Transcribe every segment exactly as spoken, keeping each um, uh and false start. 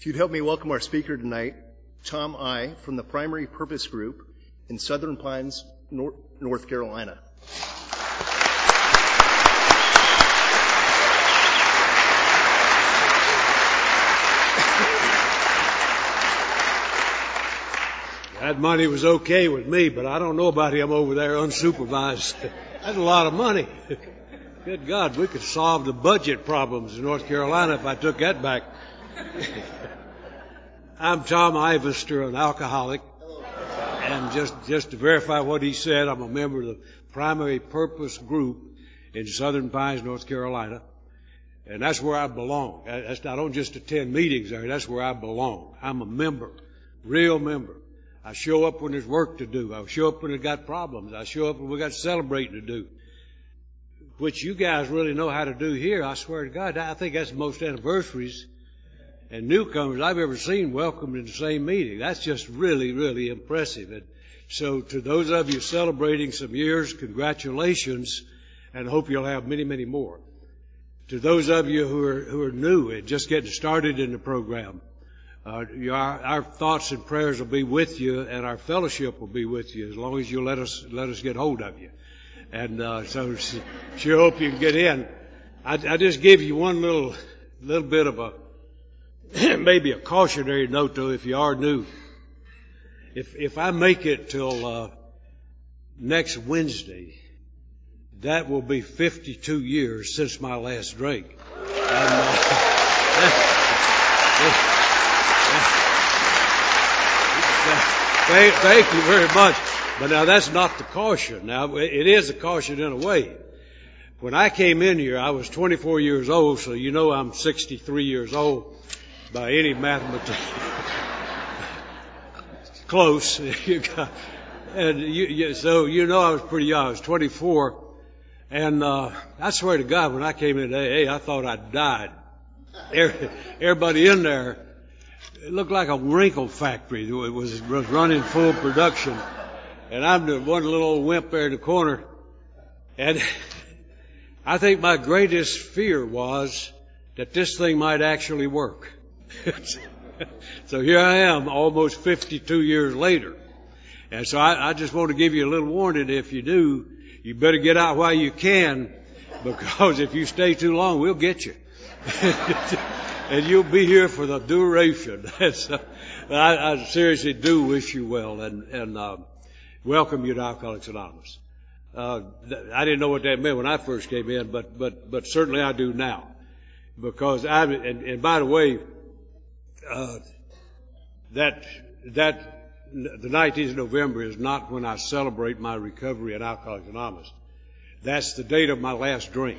If you'd help me welcome our speaker tonight, Tom I. from the Primary Purpose Group in Southern Pines, North Carolina. That money was okay with me, but I don't know about him over there unsupervised. That's a lot of money. Good God, we could solve the budget problems in North Carolina if I took that back. I'm Tom Ivester, an alcoholic. And just, just to verify what he said, I'm a member of the Primary Purpose Group in Southern Pines, North Carolina. And that's where I belong. That's, I don't just attend meetings there. That's where I belong. I'm a member, real member. I show up when there's work to do. I show up when we've got problems. I show up when we've got celebrating to do, which you guys really know how to do here. I swear to God, I think that's the most anniversaries and newcomers I've ever seen welcomed in the same meeting. That's just really, really impressive. And so to those of you celebrating some years, congratulations, and hope you'll have many, many more. To those of you who are, who are new and just getting started in the program, Uh, our, our thoughts and prayers will be with you, and our fellowship will be with you as long as you let us let us get hold of you. And uh, so, sure hope you can get in. I, I just give you one little little bit of a maybe a cautionary note, though, if you are new. If if I make it till uh, next Wednesday, that will be fifty-two years since my last drink. And, uh, Thank, thank you very much. But now that's not the caution. Now it is a caution in a way. When I came in here, I was twenty-four years old, so you know I'm sixty-three years old by any mathematician. Close. And you, you, so you know I was pretty young. I was twenty-four. And uh, I swear to God, when I came into A A, I thought I'd died. Everybody in there, it looked like a wrinkle factory. It was, was running full production. And I'm the one little old wimp there in the corner. And I think my greatest fear was that this thing might actually work. So here I am, almost fifty-two years later. And so I, I just want to give you a little warning. If you do, you better get out while you can, because if you stay too long, we'll get you. And you'll be here for the duration. So I, I seriously do wish you well and, and uh, welcome you to Alcoholics Anonymous. Uh, I didn't know what that meant when I first came in, but but but certainly I do now. Because I and, and by the way, uh, that that the nineteenth of November is not when I celebrate my recovery at Alcoholics Anonymous. That's the date of my last drink.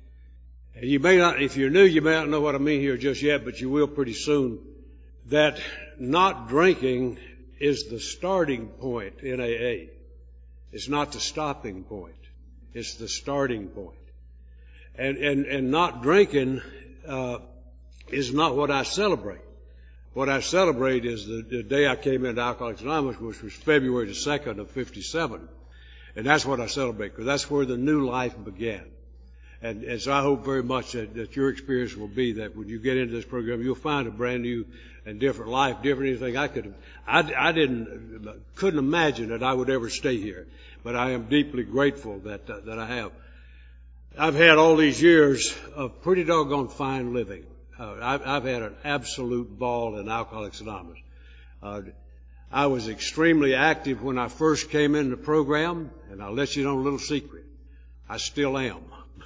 And you may not, if you're new, you may not know what I mean here just yet, but you will pretty soon. That not drinking is the starting point in A A. It's not the stopping point. It's the starting point. And and and not drinking uh, is not what I celebrate. What I celebrate is the, the day I came into Alcoholics Anonymous, which was February the second of fifty-seven, and that's what I celebrate because that's where the new life began. And, and so I hope very much that, that your experience will be that when you get into this program, you'll find a brand new and different life, different anything I could have. I, I didn't, couldn't imagine that I would ever stay here, but I am deeply grateful that uh, that I have. I've had all these years of pretty doggone fine living. Uh, I've, I've had an absolute ball in Alcoholics Anonymous. Uh, I was extremely active when I first came into the program, and I'll let you know a little secret. I still am.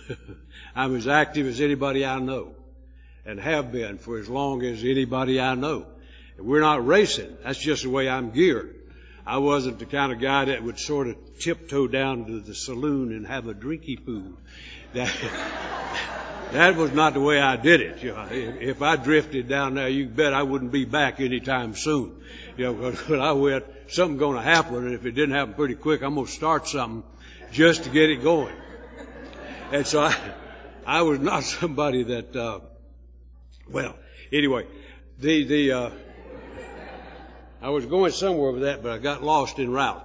I'm as active as anybody I know and have been for as long as anybody I know. And we're not racing. That's just the way I'm geared. I wasn't the kind of guy that would sort of tiptoe down to the saloon and have a drinky poo. That, that was not the way I did it. You know, if, if I drifted down there, you bet I wouldn't be back anytime soon. You know, when I went, something's going to happen, and if it didn't happen pretty quick, I'm going to start something just to get it going. And so I, I was not somebody that, uh, well, anyway, the, the, uh, I was going somewhere with that, but I got lost en route.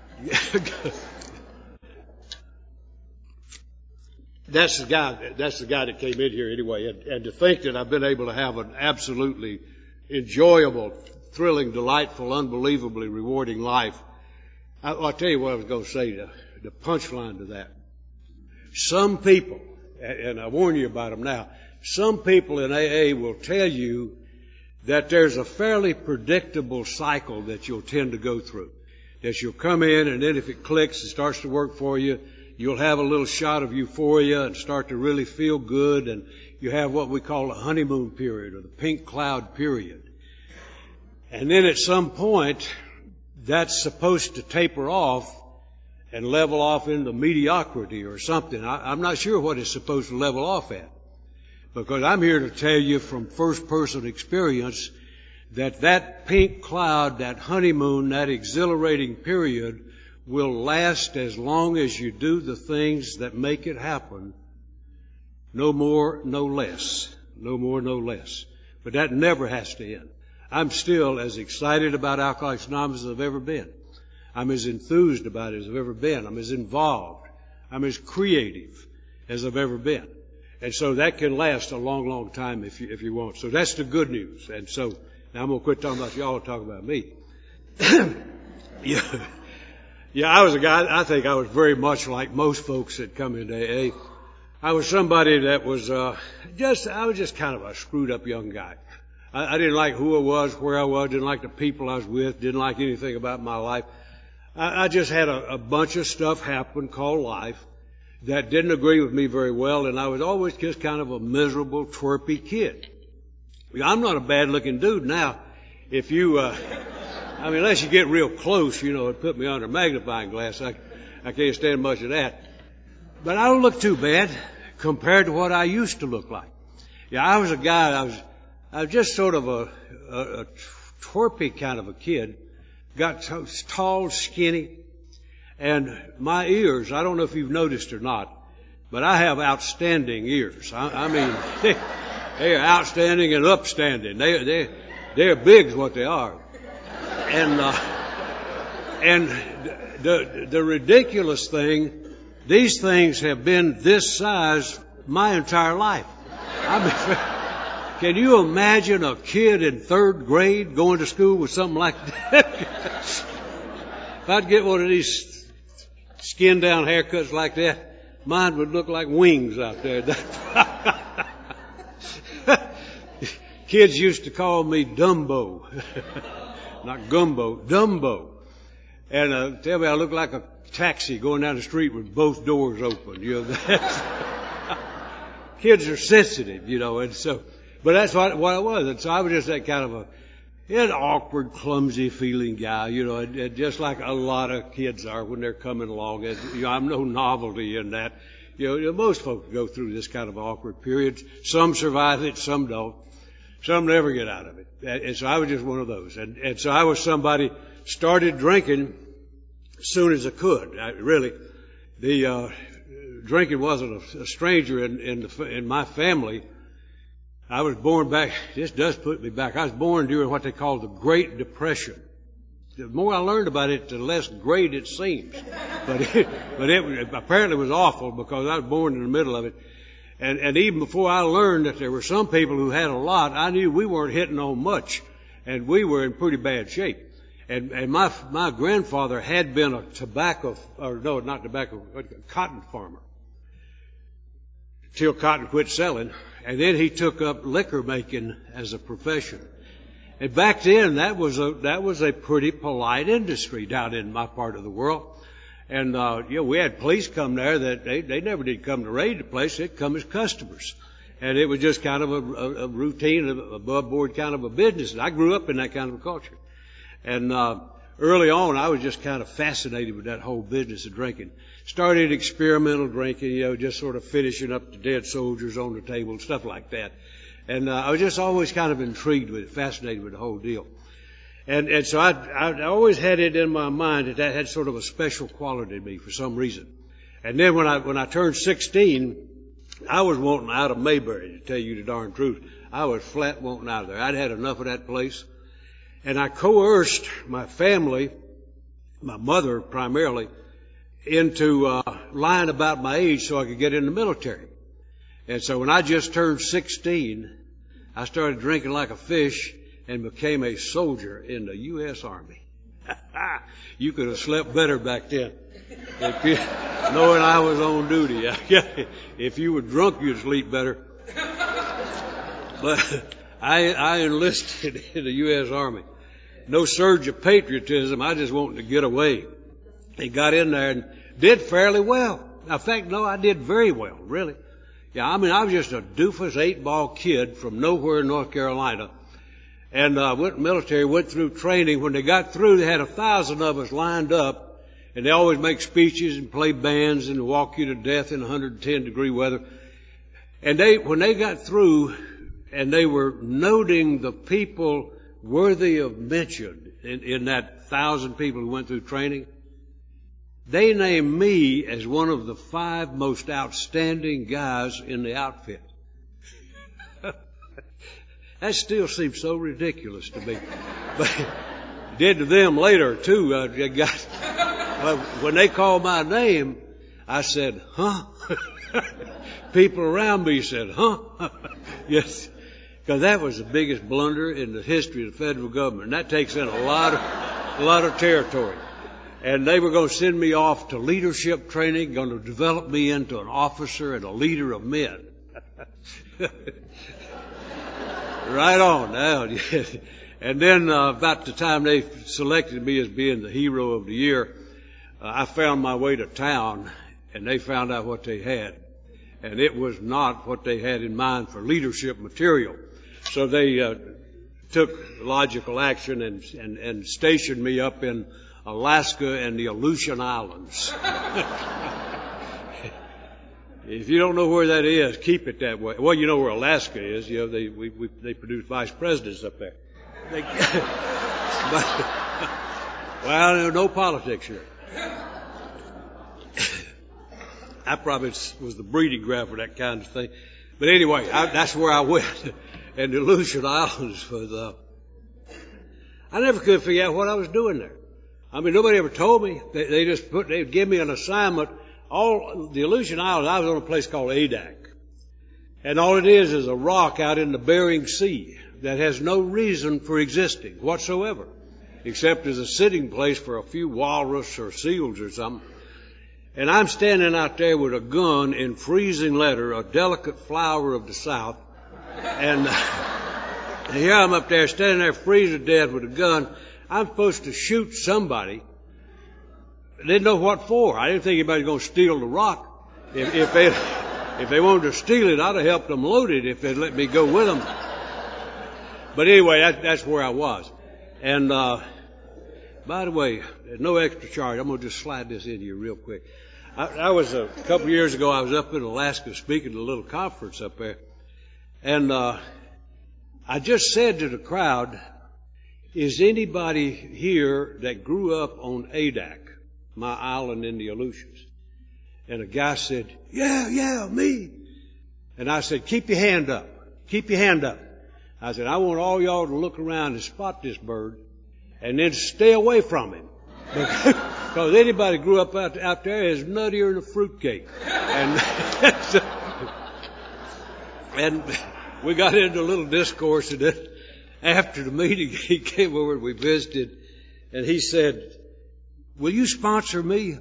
That's the guy, that's the guy that came in here anyway. And, and to think that I've been able to have an absolutely enjoyable, thrilling, delightful, unbelievably rewarding life. I, I'll tell you what I was going to say, the, the punchline to that. Some people, and I warn you about them now, some people in A A will tell you that there's a fairly predictable cycle that you'll tend to go through. That you'll come in, and then if it clicks and starts to work for you, you'll have a little shot of euphoria and start to really feel good, and you have what we call a honeymoon period or the pink cloud period. And then at some point, that's supposed to taper off and level off into mediocrity or something. I, I'm not sure what it's supposed to level off at. Because I'm here to tell you from first-person experience that that pink cloud, that honeymoon, that exhilarating period will last as long as you do the things that make it happen. No more, no less. No more, no less. But that never has to end. I'm still as excited about Alcoholics Anonymous as I've ever been. I'm as enthused about it as I've ever been. I'm as involved. I'm as creative as I've ever been. And so that can last a long, long time if you, if you want. So that's the good news. And so now I'm going to quit talking about y'all and talk about me. yeah. Yeah, I was a guy, I think I was very much like most folks that come into A A. I was somebody that was, uh, just, I was just kind of a screwed up young guy. I, I didn't like who I was, where I was, didn't like the people I was with, didn't like anything about my life. I, I just had a, a bunch of stuff happen called life that didn't agree with me very well, and I was always just kind of a miserable, twerpy kid. I'm not a bad-looking dude now. If you, uh, I mean, unless you get real close, you know, and put me under a magnifying glass, I, I can't stand much of that. But I don't look too bad compared to what I used to look like. Yeah, I was a guy, I was, I was just sort of a, a, a twerpy kind of a kid. Got t- tall, skinny. And my ears, I don't know if you've noticed or not, but I have outstanding ears. I, I mean, they, they are outstanding and upstanding. They, they, they're big is what they are. And, uh, and the, the ridiculous thing, these things have been this size my entire life. I mean, can you imagine a kid in third grade going to school with something like that? If I'd get one of these skin down haircuts like that, mine would look like wings out there. Kids used to call me Dumbo. Not Gumbo, Dumbo. And uh, tell me I look like a taxi going down the street with both doors open. You know, that's kids are sensitive, you know, and so, but that's what, what I was. And so I was just that kind of a, an awkward, clumsy feeling guy, you know, and, and just like a lot of kids are when they're coming along. And, you know, I'm no novelty in that. You know, most folks go through this kind of awkward period. Some survive it, some don't. Some never get out of it. And, and so I was just one of those. And, and so I was somebody, started drinking as soon as I could. I, really, the uh, drinking wasn't a, a stranger in, in, the, in my family. I was born back, this does put me back. I was born during what they call the Great Depression. The more I learned about it, the less great it seems. But it, but it apparently was awful because I was born in the middle of it. And, and even before I learned that there were some people who had a lot, I knew we weren't hitting on much. And we were in pretty bad shape. And, and my, my grandfather had been a tobacco, or no, not tobacco, cotton farmer. Till cotton quit selling. And then he took up liquor making as a profession. And back then, that was a, that was a pretty polite industry down in my part of the world. And, uh, you know, we had police come there that they, they never did come to raid the place. They'd come as customers. And it was just kind of a, a, a routine, above board kind of a business. And I grew up in that kind of a culture. And, uh, early on, I was just kind of fascinated with that whole business of drinking. Started experimental drinking, you know, just sort of finishing up the dead soldiers on the table and stuff like that. And uh, I was just always kind of intrigued with it, fascinated with the whole deal. And and so I, I always had it in my mind that that had sort of a special quality to me for some reason. And then when I when I turned sixteen, I was wanting out of Mayberry, to tell you the darn truth. I was flat wanting out of there. I'd had enough of that place. And I coerced my family, my mother primarily, into uh, lying about my age so I could get in the military. And so when I just turned sixteen, I started drinking like a fish, and became a soldier in the U S Army. You could have slept better back then. If you, knowing I was on duty. If you were drunk, you'd sleep better. But I, I enlisted in the U S Army. No surge of patriotism. I just wanted to get away. He got in there and did fairly well. In fact, no, I did very well, really. Yeah, I mean, I was just a doofus eight-ball kid from nowhere in North Carolina. And uh, went military, went through training. When they got through, they had a thousand of us lined up. And they always make speeches and play bands and walk you to death in one hundred ten degree weather. And they, when they got through, and they were noting the people worthy of mention in, in that thousand people who went through training, they named me as one of the five most outstanding guys in the outfit. That still seems so ridiculous to me. But it did to them later, too. I got, well, when they called my name, I said, huh? People around me said, huh? Yes. Because that was the biggest blunder in the history of the federal government. And that takes in a lot of, a lot of territory. And they were going to send me off to leadership training, going to develop me into an officer and a leader of men. Right on now. And then uh, about the time they selected me as being the hero of the year, uh, I found my way to town, and they found out what they had. And it was not what they had in mind for leadership material. So they uh, took logical action and, and, and stationed me up in Alaska and the Aleutian Islands. If you don't know where that is, keep it that way. Well, you know where Alaska is. You know, they we, we they produce vice presidents up there. They, but, well, there's no politics here. I probably was the breeding ground for that kind of thing. But anyway, I, that's where I went. And the Aleutian Islands was, uh, I never could figure out what I was doing there. I mean, nobody ever told me. They, they just put, they'd give me an assignment. All, the Aleutian Islands, I was on a place called Adak. And all it is is a rock out in the Bering Sea that has no reason for existing whatsoever, except as a sitting place for a few walrus or seals or something. And I'm standing out there with a gun in freezing leather, a delicate flower of the South. And uh, here I'm up there standing there freezing to death with a gun. I'm supposed to shoot somebody. I didn't know what for. I didn't think anybody was going to steal the rock. If, if they if they wanted to steal it, I'd have helped them load it if they'd let me go with them. But anyway, that, that's where I was. And uh by the way, there's no extra charge. I'm going to just slide this in here real quick. I, I was a couple of years ago. I was up in Alaska speaking at a little conference up there, and uh I just said to the crowd, "Is anybody here that grew up on Adak, my island in the Aleutians?" And a guy said, "Yeah, yeah, me." And I said, "Keep your hand up. Keep your hand up." I said, "I want all y'all to look around and spot this bird, and then stay away from him. Because anybody who grew up out, out there is nuttier than a fruitcake." And, and we got into a little discourse, and then after the meeting, he came over and we visited, and he said, "Will you sponsor me?"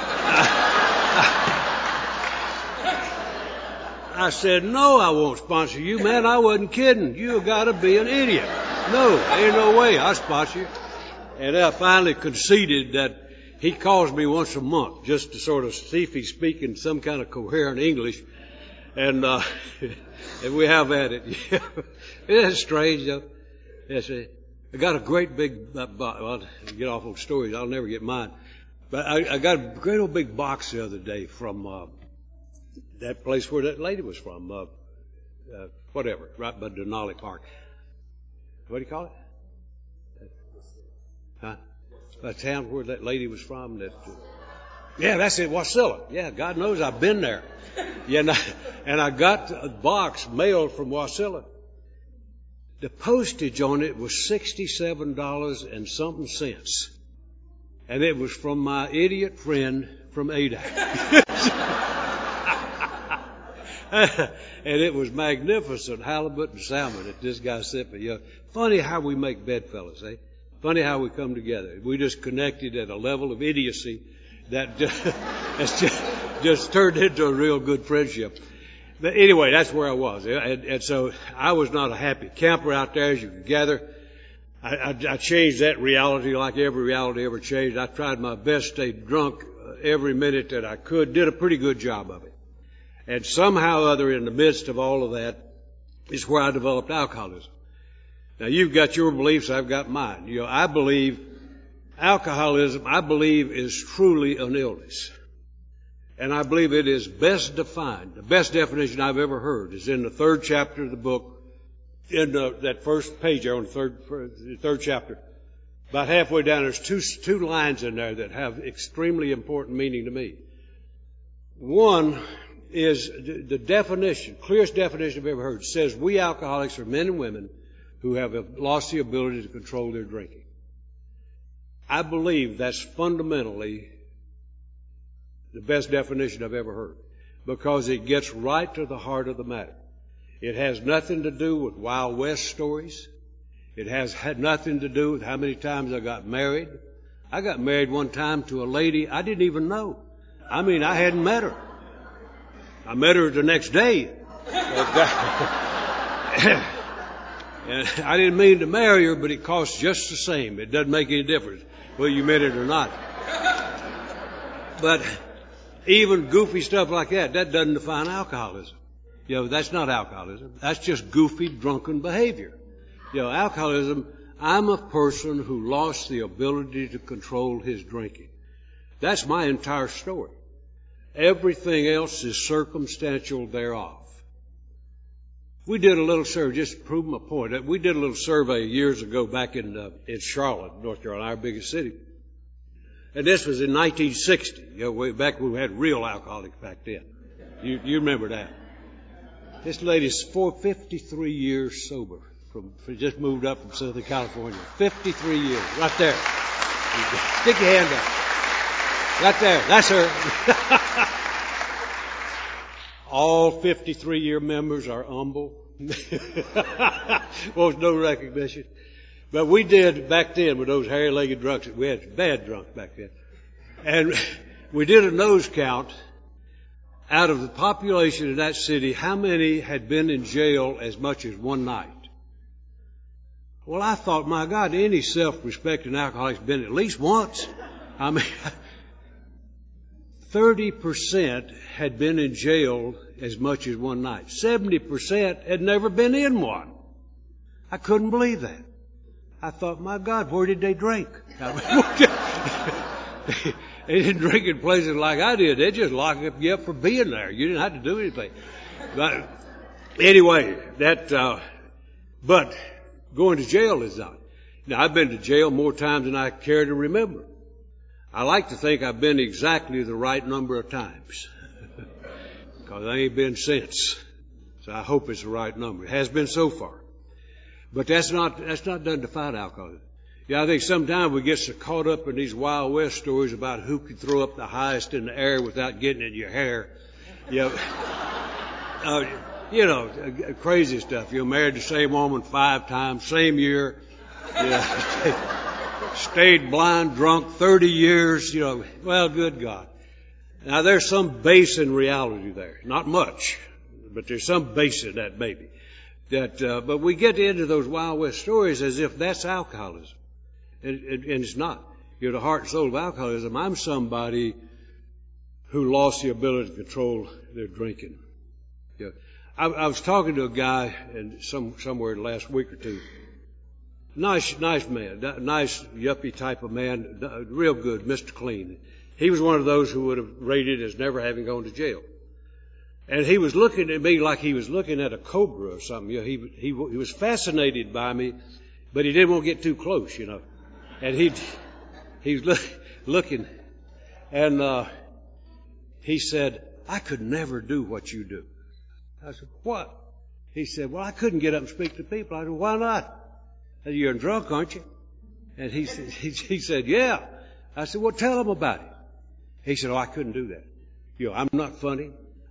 I said, "No, I won't sponsor you, man. I wasn't kidding. You gotta be an idiot. No, ain't no way I'll sponsor you." And I finally conceded that he calls me once a month just to sort of see if he's speaking some kind of coherent English. And, uh, and we have at it. It's strange, though. Yes, I got a great big, uh, bo- well, I'll get off on stories. I'll never get mine. But I, I got a great old big box the other day from, uh, that place where that lady was from, uh, uh, whatever, right by Denali Park. What do you call it? Huh? A town where that lady was from. That, uh, yeah, that's it, Wasilla. Yeah, God knows I've been there. Yeah, and I, and I got a box mailed from Wasilla. The postage on it was sixty-seven dollars and something cents. And it was from my idiot friend from Adak. And it was magnificent halibut and salmon that this guy sent me. You know, funny how we make bedfellows, eh? Funny how we come together. We just connected at a level of idiocy that just, that's just, just turned into a real good friendship. But anyway, that's where I was. And, and so I was not a happy camper out there, as you can gather. I, I, I changed that reality like every reality ever changed. I tried my best, stayed drunk every minute that I could, did a pretty good job of it. And somehow or other, in the midst of all of that, is where I developed alcoholism. Now, you've got your beliefs, I've got mine. You know, I believe alcoholism, I believe, is truly an illness. And I believe it is best defined. The best definition I've ever heard is in the third chapter of the book, in the, that first page there on the third, the third chapter. About halfway down, there's two, two lines in there that have extremely important meaning to me. One is the, the definition, clearest definition I've ever heard, says we alcoholics are men and women who have lost the ability to control their drinking. I believe that's fundamentally the best definition I've ever heard, because it gets right to the heart of the matter. It has nothing to do with Wild West stories. It has had nothing to do with how many times I got married. I got married one time to a lady I didn't even know. I mean, I hadn't met her. I met her the next day. And I didn't mean to marry her, but it costs just the same. It doesn't make any difference whether you met it or not. But even goofy stuff like that, that doesn't define alcoholism. You know, that's not alcoholism. That's just goofy, drunken behavior. You know, alcoholism, I'm a person who lost the ability to control his drinking. That's my entire story. Everything else is circumstantial thereof. We did a little survey, just to prove my point. We did a little survey years ago back in uh, in Charlotte, North Carolina, our biggest city. And this was in nineteen sixty, you know, way back when we had real alcoholics back then. You, you remember that. This lady's four, fifty-three years sober. From, from just moved up from Southern California. fifty-three years, right there. Stick your hand up. Right there, that's her. All fifty-three year members are humble. Well, no recognition. But we did back then with those hairy-legged drunks. We had bad drunks back then. And we did a nose count. Out of the population in that city, how many had been in jail as much as one night? Well, I thought, my God, any self-respecting alcoholic's been at least once. I mean, thirty percent had been in jail as much as one night. seventy percent had never been in one. I couldn't believe that. I thought, my God, where did they drink? They didn't drink in places like I did. They just locked you up for being there. You didn't have to do anything. But anyway, that, uh, but going to jail is not. Now, I've been to jail more times than I care to remember. I like to think I've been exactly the right number of times. Because I ain't been since. So I hope it's the right number. It has been so far. But that's not, that's not doesn't define alcoholism. Yeah, I think sometimes we get so caught up in these Wild West stories about who can throw up the highest in the air without getting in your hair. You know, uh, you know, crazy stuff. You're married the same woman five times, same year. You know, stayed blind, drunk thirty years. You know, well, good God. Now there's some base in reality there. Not much, but there's some base in that maybe. That, uh, but we get into those Wild West stories as if that's alcoholism. And, and, and it's not. You're the heart and soul of alcoholism. I'm somebody who lost the ability to control their drinking. You know, I, I was talking to a guy in some, somewhere last week or two. Nice, nice man, nice yuppie type of man, real good, Mister Clean. He was one of those who would have rated as never having gone to jail. And he was looking at me like he was looking at a cobra or something. You know, he, he, he was fascinated by me, but he didn't want to get too close, you know. And he he was look, looking, and uh, he said, I could never do what you do. I said, what? He said, well, I couldn't get up and speak to people. I said, why not? I said, you're drunk, aren't you? And he said, he, he said, yeah. I said, well, tell him about it. He said, oh, I couldn't do that. You know, I'm not funny.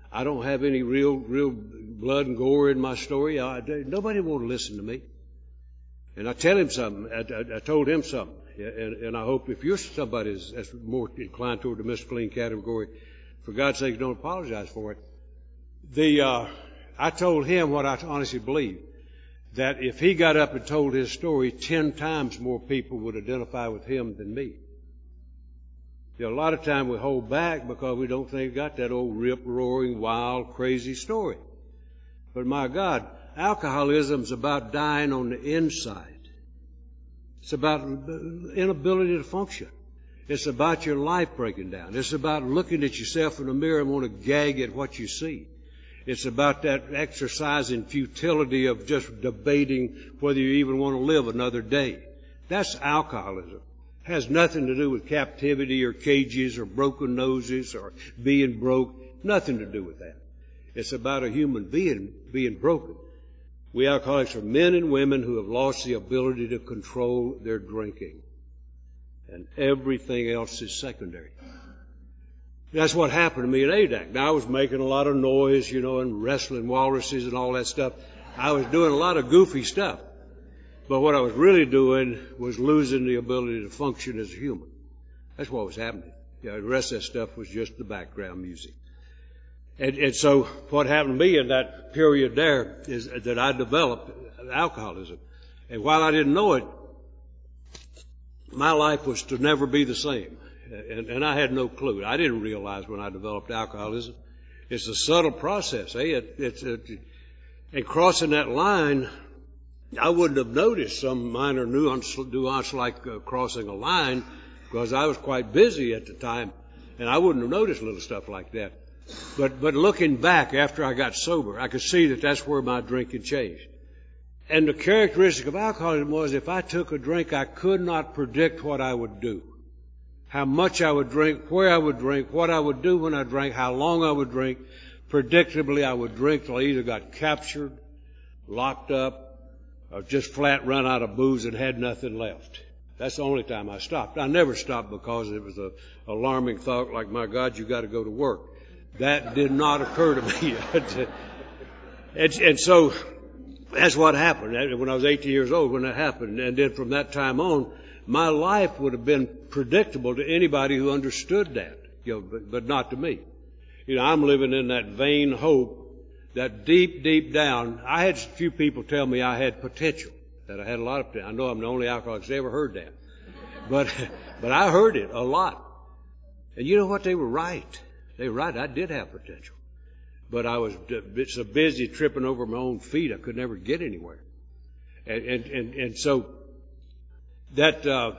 I don't have any real, real blood and gore in my story. I, nobody will listen to me. And I tell him something. I, I, I told him something. And, and I hope if you're somebody that's, that's more inclined toward the misclean category, for God's sake, don't apologize for it. The, uh, I told him what I honestly believe, that if he got up and told his story, ten times more people would identify with him than me. You know, a lot of time we hold back because we don't think we got that old rip-roaring, wild, crazy story. But my God, alcoholism's about dying on the inside. It's about inability to function. It's about your life breaking down. It's about looking at yourself in the mirror and want to gag at what you see. It's about that exercise in futility of just debating whether you even want to live another day. That's alcoholism. It has nothing to do with captivity or cages or broken noses or being broke. Nothing to do with that. It's about a human being being broken. We alcoholics are men and women who have lost the ability to control their drinking. And everything else is secondary. That's what happened to me at A D A C. Now, I was making a lot of noise, you know, and wrestling walruses and all that stuff. I was doing a lot of goofy stuff. But what I was really doing was losing the ability to function as a human. That's what was happening. You know, the rest of that stuff was just the background music. And, and so what happened to me in that period there is that I developed alcoholism. And while I didn't know it, my life was to never be the same. And, and I had no clue. I didn't realize when I developed alcoholism. It's a subtle process. Eh? It, it's a, and crossing that line, I wouldn't have noticed some minor nuance, nuance like uh, crossing a line because I was quite busy at the time, and I wouldn't have noticed little stuff like that. But but looking back after I got sober, I could see that that's where my drinking changed. And the characteristic of alcoholism was if I took a drink, I could not predict what I would do. How much I would drink, where I would drink, what I would do when I drank, how long I would drink. Predictably, I would drink till I either got captured, locked up, or just flat run out of booze and had nothing left. That's the only time I stopped. I never stopped because it was an alarming thought like, my God, you got to go to work. That did not occur to me. and, and so that's what happened when I was eighteen years old when that happened. And then from that time on, my life would have been predictable to anybody who understood that, you know, but, but not to me. You know, I'm living in that vain hope that deep, deep down, I had a few people tell me I had potential, that I had a lot of potential. I know I'm the only alcoholic that's ever heard that. But, but I heard it a lot. And you know what? They were right. They were right. I did have potential. But I was so busy tripping over my own feet, I could never get anywhere. And, and, and, and so that, uh,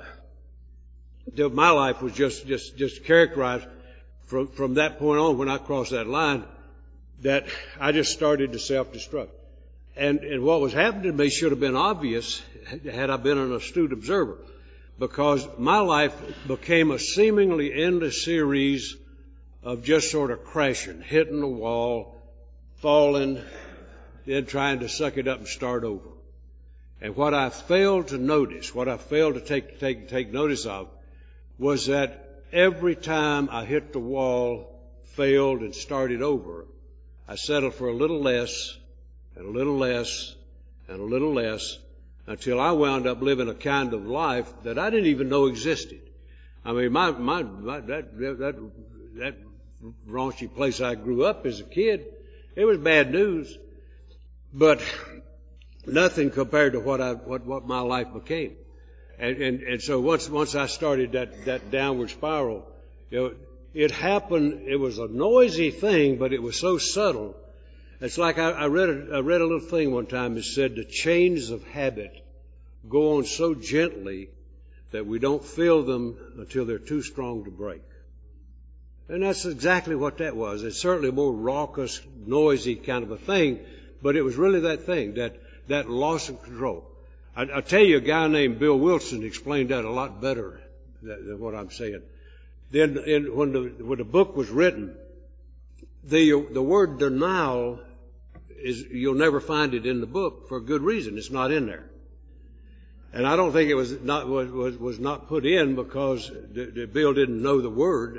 my life was just, just, just characterized from, from that point on when I crossed that line, that I just started to self-destruct. And, and what was happening to me should have been obvious had I been an astute observer, because my life became a seemingly endless series of just sort of crashing, hitting the wall, falling, then trying to suck it up and start over. And what I failed to notice, what I failed to take, take, take notice of, was that every time I hit the wall, failed, and started over, I settled for a little less, and a little less, and a little less, until I wound up living a kind of life that I didn't even know existed. I mean, my, my, my that, that, that raunchy place I grew up as a kid, it was bad news, but nothing compared to what I, what, what my life became. And, and, and so once, once I started that, that downward spiral, you know, it happened, it was a noisy thing, but it was so subtle. It's like I, I read a, I read a little thing one time that said the chains of habit go on so gently that we don't feel them until they're too strong to break. And that's exactly what that was. It's certainly a more raucous, noisy kind of a thing, but it was really that thing, that, that loss of control. I, I'll tell you, a guy named Bill Wilson explained that a lot better than, than what I'm saying. Then, in, when the when the book was written, the the word denial is, you'll never find it in the book for a good reason. It's not in there, and I don't think it was not was was, was not put in because the, the Bill didn't know the word,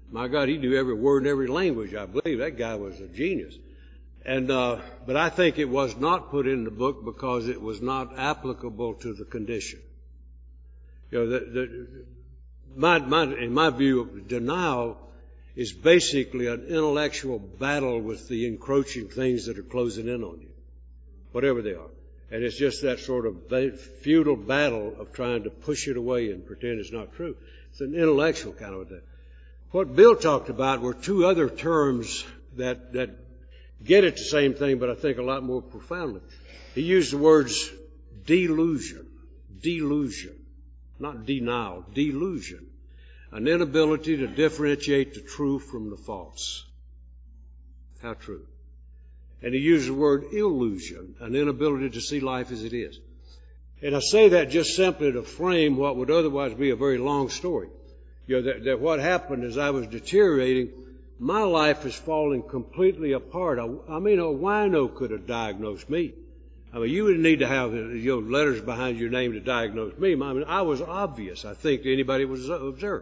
My God, he knew every word in every language, I believe. That guy was a genius. And, uh, but I think it was not put in the book because it was not applicable to the condition. You know, the, the, my, my, in my view, denial is basically an intellectual battle with the encroaching things that are closing in on you, whatever they are. And it's just that sort of futile battle of trying to push it away and pretend it's not true. It's an intellectual kind of a thing. What Bill talked about were two other terms that, that get at the same thing, but I think a lot more profoundly. He used the words delusion, delusion, not denial, delusion, an inability to differentiate the true from the false. How true. And he used the word illusion, an inability to see life as it is. And I say that just simply to frame what would otherwise be a very long story. You know, that, that what happened as I was deteriorating, my life is falling completely apart. I, I mean, a wino could have diagnosed me. I mean, you wouldn't need to have, you know, letters behind your name to diagnose me. I mean, I was obvious, I think, to anybody who was observed.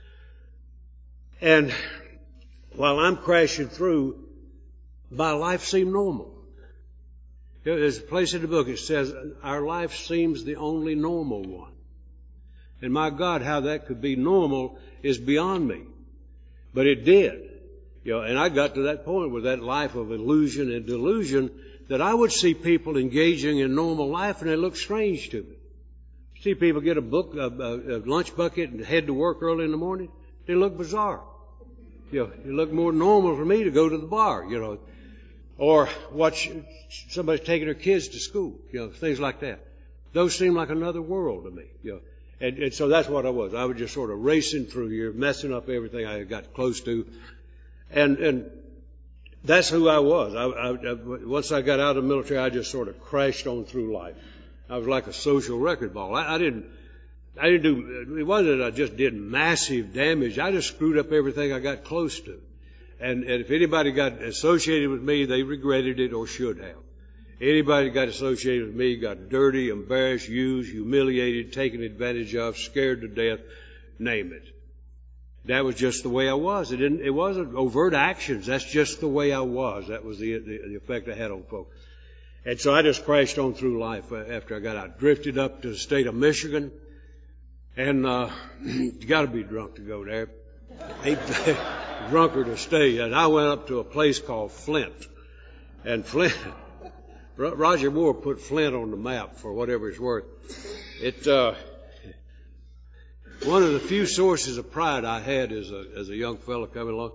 And while I'm crashing through, my life seemed normal. There's a place in the book that says, our life seems the only normal one. And my God, how that could be normal is beyond me. But it did. You know, and I got to that point with that life of illusion and delusion that I would see people engaging in normal life and it looked strange to me. See people get a book, a, a, a lunch bucket and head to work early in the morning. They look bizarre. You know, it looked more normal for me to go to the bar, you know, or watch somebody taking their kids to school, you know, things like that. Those seem like another world to me, you know. And, and so that's what I was. I was just sort of racing through here, messing up everything I got close to. And, and that's who I was. I, I, I, once I got out of the military, I just sort of crashed on through life. I was like a social record ball. I, I didn't, I didn't do, it wasn't that I just did massive damage. I just screwed up everything I got close to. And, and if anybody got associated with me, they regretted it or should have. Anybody that got associated with me got dirty, embarrassed, used, humiliated, taken advantage of, scared to death, name it. That was just the way I was. It didn't, it wasn't overt actions. That's just the way I was. That was the, the, the effect I had on folks. And so I just crashed on through life after I got out. Drifted up to the state of Michigan. And, uh, you gotta be drunk to go there. Drunker to stay. And I went up to a place called Flint. And Flint, Roger Moore put Flint on the map for whatever it's worth. It, uh, one of the few sources of pride I had as a, as a young fellow coming along.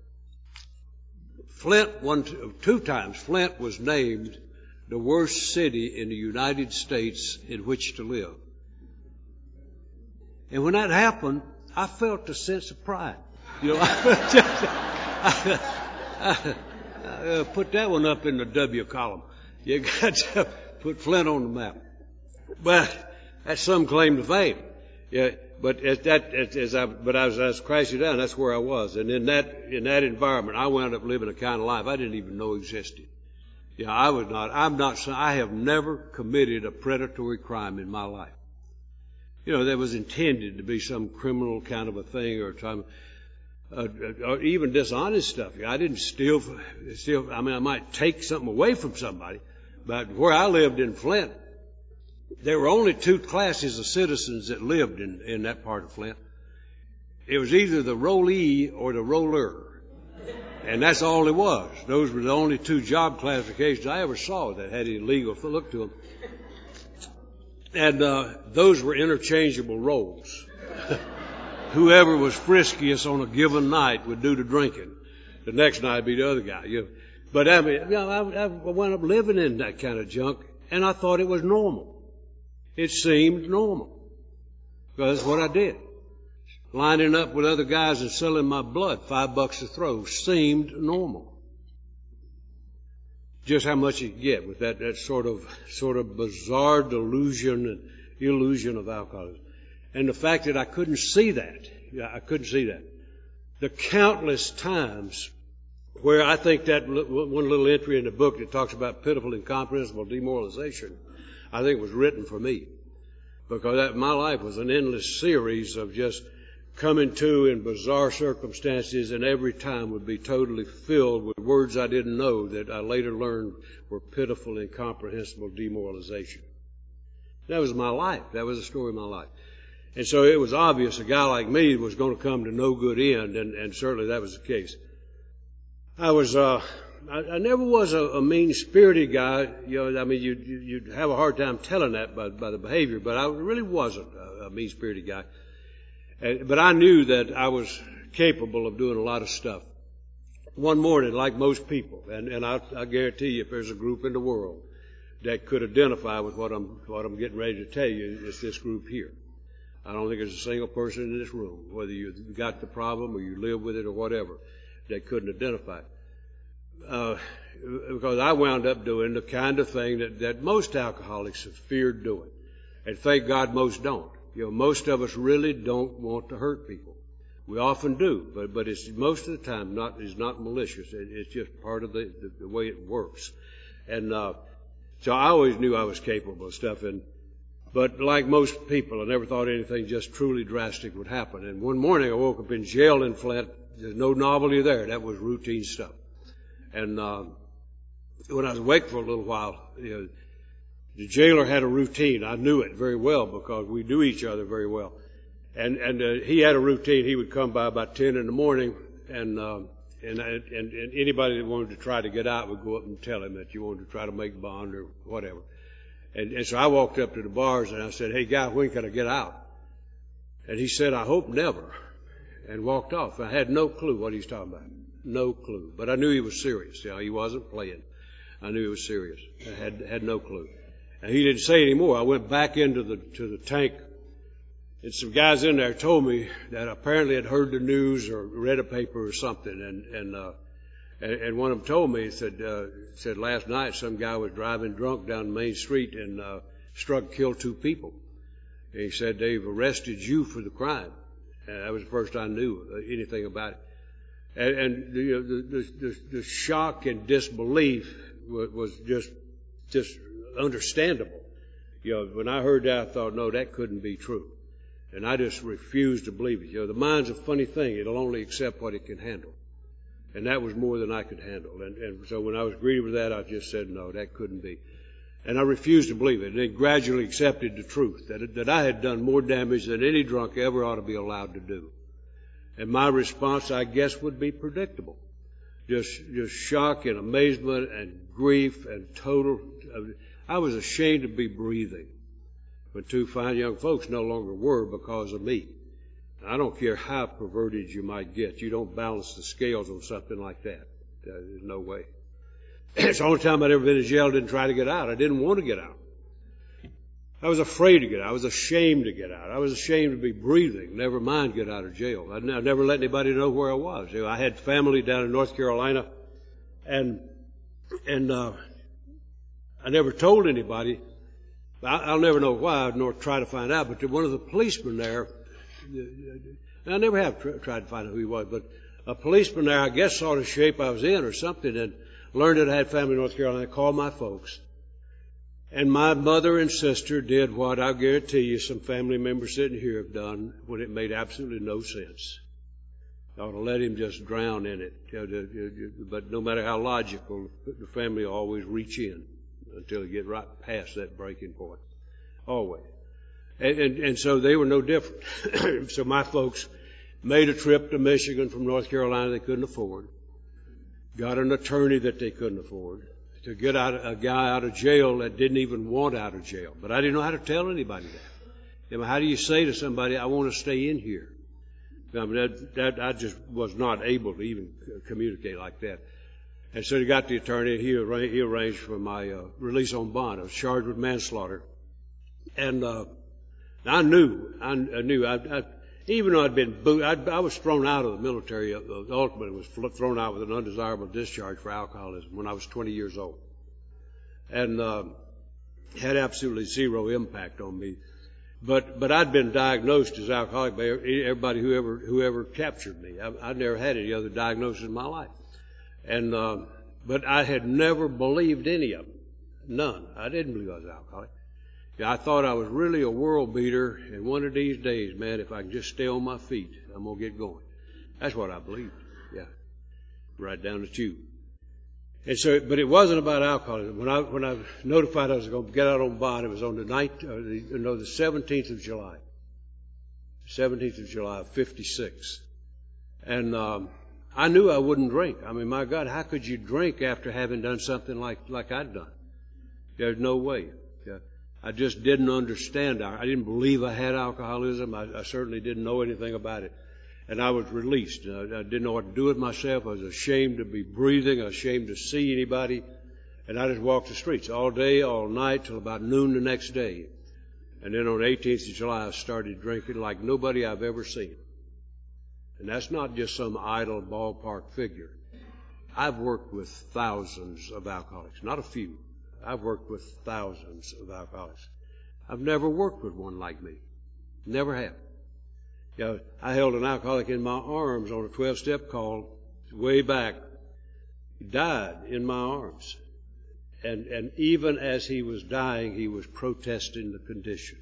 Flint, one, two times, Flint was named the worst city in the United States in which to live. And when that happened, I felt a sense of pride. You know, I, I, I, I put that one up in the W column. You got to put Flint on the map. But that's some claim to fame. Yeah, but as that, as, as I, but as I was crashing down, that's where I was. And in that, in that environment, I wound up living a kind of life I didn't even know existed. Yeah, I was not, I'm not, I have never committed a predatory crime in my life. You know, that was intended to be some criminal kind of a thing or some, uh, or even dishonest stuff. I didn't steal, steal, I mean, I might take something away from somebody, but where I lived in Flint, there were only two classes of citizens that lived in, in that part of Flint. It was either the rollee or the roller. And that's all it was. Those were the only two job classifications I ever saw that had any legal look to them. And uh, those were interchangeable roles. Whoever was friskiest on a given night would do the drinking. The next night would be the other guy. You know. But I mean, you know, I, I wound up living in that kind of junk, and I thought it was normal. It seemed normal. Because that's what I did. Lining up with other guys and selling my blood, five bucks a throw, seemed normal. Just how much you get with that, that sort of, sort of bizarre delusion and illusion of alcoholism. And the fact that I couldn't see that, yeah, I couldn't see that. The countless times where I think that one little entry in the book that talks about pitiful, incomprehensible demoralization, I think was written for me. Because that, my life was an endless series of just coming to in bizarre circumstances, and every time would be totally filled with words I didn't know that I later learned were pitiful, incomprehensible demoralization. That was my life. That was the story of my life. And so it was obvious a guy like me was going to come to no good end, and, and certainly that was the case. I was, uh, I, I never was a, a mean-spirited guy. You know, I mean, you'd, you'd have a hard time telling that by, by the behavior, but I really wasn't a, a mean-spirited guy. And, but I knew that I was capable of doing a lot of stuff. One morning, like most people, and, and I, I guarantee you if there's a group in the world that could identify with what I'm, what I'm getting ready to tell you, it's this group here. I don't think there's a single person in this room, whether you've got the problem or you live with it or whatever, that couldn't identify. Uh, because I wound up doing the kind of thing that, that most alcoholics have feared doing. And thank God most don't. You know, most of us really don't want to hurt people. We often do, but, but it's most of the time not, is not malicious. It, it's just part of the, the, the way it works. And, uh, so I always knew I was capable of stuff. And, but like most people, I never thought anything just truly drastic would happen. And one morning I woke up in jail in Flint. There's no novelty there. That was routine stuff. And, uh, when I was awake for a little while, you know, the jailer had a routine. I knew it very well because we knew each other very well. And, and, uh, he had a routine. He would come by about ten in the morning and, uh, and, and, and anybody that wanted to try to get out would go up and tell him that you wanted to try to make bond or whatever. And, and so I walked up to the bars and I said, "Hey guy, when can I get out?" And he said, "I hope never," and walked off. I had no clue what he was talking about. No clue. But I knew he was serious. You know, he wasn't playing. I knew he was serious. I had, had no clue. And he didn't say any more. I went back into the, to the tank, and some guys in there told me that apparently had heard the news or read a paper or something. And, and, uh, and, and one of them told me, he said, uh, said last night some guy was driving drunk down Main Street and, uh, struck and killed two people. And he said, "They've arrested you for the crime." And that was the first I knew anything about it. And, and the, the, the, the shock and disbelief was, was just, just understandable. You know, when I heard that, I thought, no, that couldn't be true. And I just refused to believe it. You know, the mind's a funny thing. It'll only accept what it can handle. And that was more than I could handle. And, and so when I was greeted with that, I just said, no, that couldn't be. And I refused to believe it. And then gradually accepted the truth that, that I had done more damage than any drunk ever ought to be allowed to do. And my response, I guess, would be predictable. Just, just shock and amazement and grief and total. I was ashamed to be breathing when two fine young folks no longer were because of me. I don't care how perverted you might get. You don't balance the scales on something like that. There's no way. It's the only time I'd ever been in jail. I didn't try to get out. I didn't want to get out. I was afraid to get out. I was ashamed to get out. I was ashamed to be breathing, never mind get out of jail. I never let anybody know where I was. You know, I had family down in North Carolina, and and uh, I never told anybody. I, I'll never know why, nor try to find out. But one of the policemen there, I never have tr- tried to find out who he was, but a policeman there, I guess, saw the shape I was in or something, and learned that I had family in North Carolina. Called my folks. And my mother and sister did what I guarantee you some family members sitting here have done when it made absolutely no sense. I ought to let him just drown in it. But no matter how logical, the family will always reach in until they get right past that breaking point. Always. And, and, and so they were no different. So my folks made a trip to Michigan from North Carolina they couldn't afford. Got an attorney that they couldn't afford. To get out, a guy out of jail that didn't even want out of jail. But I didn't know how to tell anybody that. You know, how do you say to somebody, "I want to stay in here"? I mean, that, that, I just was not able to even communicate like that. And so they got the attorney. He arranged, he arranged for my uh, release on bond. I was charged with manslaughter. And uh, I knew, I, I knew, I, I, even though I'd been booed, I, I was thrown out of the military, uh, ultimately was thrown out with an undesirable discharge for alcoholism when I was twenty years old. And uh, had absolutely zero impact on me. But but I'd been diagnosed as alcoholic by everybody who ever, who ever captured me. I, I'd never had any other diagnosis in my life. And uh, but I had never believed any of them. None. I didn't believe I was alcoholic. Yeah, I thought I was really a world beater, and one of these days, man, if I can just stay on my feet, I'm going to get going. That's what I believed. Yeah. Right down the tube. And so, but it wasn't about alcoholism. When I, when I was notified I was going to get out on bond, it was on the ninth, uh, the, no, the seventeenth of July. seventeenth of July of fifty-six. And, um, I knew I wouldn't drink. I mean, my God, how could you drink after having done something like, like I'd done? There's no way. Yeah. I just didn't understand. I didn't believe I had alcoholism. I, I certainly didn't know anything about it. And I was released. I, I didn't know what to do with myself. I was ashamed to be breathing, ashamed to see anybody. And I just walked the streets all day, all night, till about noon the next day. And then on the eighteenth of July, I started drinking like nobody I've ever seen. And that's not just some idle ballpark figure. I've worked with thousands of alcoholics, not a few. I've worked with thousands of alcoholics. I've never worked with one like me. Never have. You know, I held an alcoholic in my arms on a twelve-step call way back. He died in my arms. And, and even as he was dying, he was protesting the condition.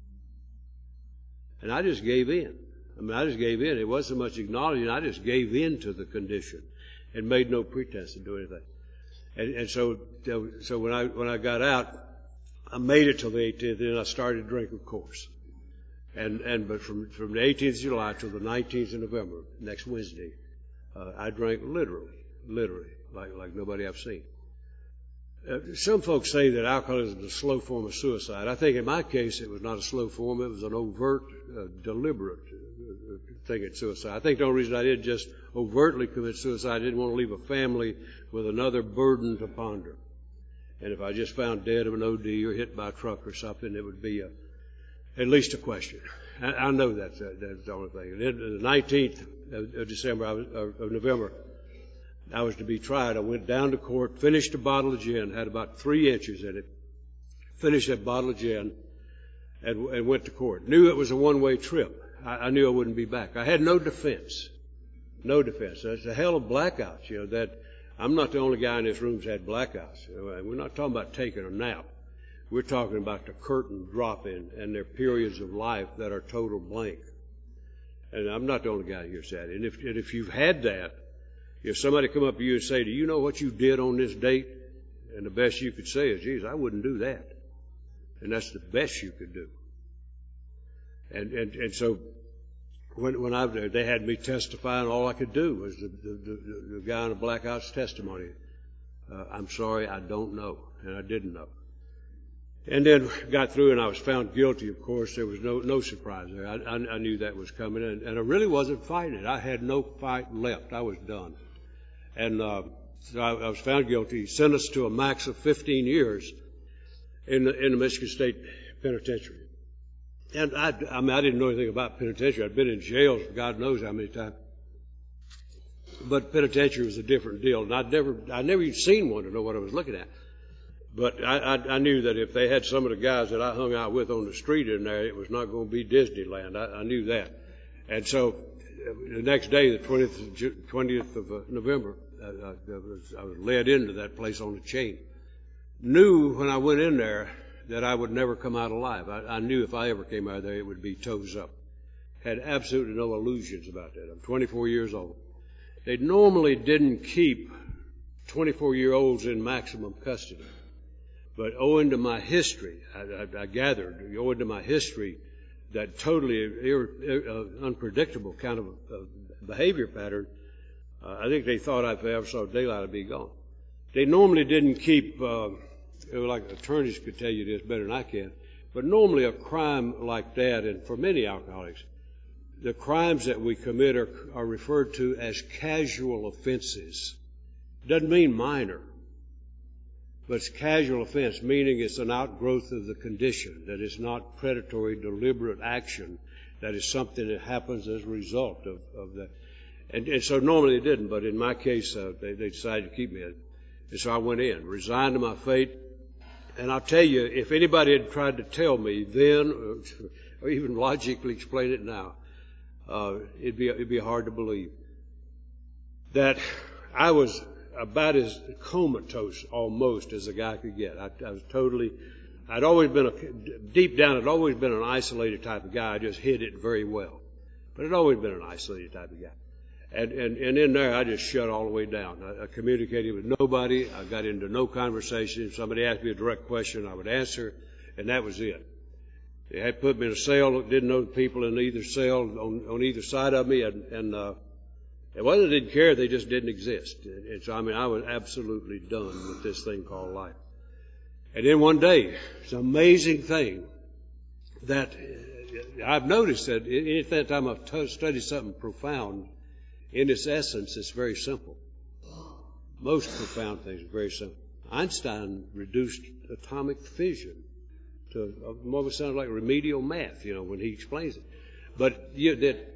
And I just gave in. I mean, I just gave in. It wasn't so much acknowledging. I just gave in to the condition and made no pretense to do anything. And, and so, so when I, when I got out, I made it till the eighteenth, and I started to drink, of course. And, and, but from, from the eighteenth of July till the nineteenth of November, next Wednesday, uh, I drank literally, literally, like, like nobody I've seen. Uh, some folks say that alcoholism is a slow form of suicide. I think in my case, it was not a slow form. It was an overt, uh, deliberate uh, thing at suicide. I think the only reason I didn't just overtly commit suicide, I didn't want to leave a family with another burden to ponder. And if I just found dead of an O D or hit by a truck or something, it would be a, at least a question. I, I know that's, uh, that's the only thing. And then the nineteenth of December, I was, uh, of November, I was to be tried. I went down to court, finished a bottle of gin, had about three inches in it, finished that bottle of gin, and, and went to court. Knew it was a one-way trip. I, I knew I wouldn't be back. I had no defense. No defense. It's a hell of blackouts, you know, that I'm not the only guy in this room who's had blackouts. We're not talking about taking a nap. We're talking about the curtain dropping and their periods of life that are total blank. And I'm not the only guy here who's had it. And if, and if you've had that, if somebody come up to you and say, do you know what you did on this date? And the best you could say is, geez, I wouldn't do that. And that's the best you could do. And, and, and so when, when I was there, they had me testify, and all I could do was the, the, the, the guy on the blackout's testimony. Uh, I'm sorry, I don't know. And I didn't know. And then got through, and I was found guilty, of course. There was no, no surprise there. I, I, I knew that was coming, and, and I really wasn't fighting it. I had no fight left. I was done. And uh, so I, I was found guilty, sentenced to a max of fifteen years in the, in the Michigan State Penitentiary. And I, I mean, I didn't know anything about penitentiary. I'd been in jails for God knows how many times. But penitentiary was a different deal, and I'd never, I'd never even seen one to know what I was looking at. But I, I, I knew that if they had some of the guys that I hung out with on the street in there, it was not going to be Disneyland. I, I knew that. And so the next day, the twentieth, twentieth of uh, November, I, I, was, I was led into that place on a chain. Knew when I went in there that I would never come out alive. I, I knew if I ever came out of there, it would be toes up. Had absolutely no illusions about that. I'm twenty-four years old. They normally didn't keep twenty-four-year-olds in maximum custody. But owing to my history, I, I, I gathered, owing to my history, that totally ir, ir, uh, unpredictable kind of uh, behavior pattern, uh, I think they thought if I ever saw daylight, I'd be gone. They normally didn't keep, uh, like attorneys could tell you this better than I can, but normally a crime like that, and for many alcoholics, the crimes that we commit are, are referred to as casual offenses. Doesn't mean minor. But it's casual offense, meaning it's an outgrowth of the condition, that it's not predatory, deliberate action, that is something that happens as a result of, of that. And, and so normally they didn't, but in my case, uh, they, they decided to keep me in. And so I went in, resigned to my fate. And I'll tell you, if anybody had tried to tell me then, or, or even logically explain it now, uh, it'd be, it'd be hard to believe that I was about as comatose almost as a guy could get. I, I was totally, I'd always been a, deep down, I'd always been an isolated type of guy. I just hid it very well. But I'd always been an isolated type of guy. And, and, and in there, I just shut all the way down. I, I communicated with nobody. I got into no conversation. If somebody asked me a direct question, I would answer, and that was it. They had put me in a cell, didn't know the people in either cell on, on either side of me, and, and uh, it wasn't they didn't care, they just didn't exist. And, and so, I mean, I was absolutely done with this thing called life. And then one day, it's an amazing thing that I've noticed that any time I've t- studied something profound, in its essence, it's very simple. Most profound things are very simple. Einstein reduced atomic fission to what sounds like remedial math, you know, when he explains it. But you, that,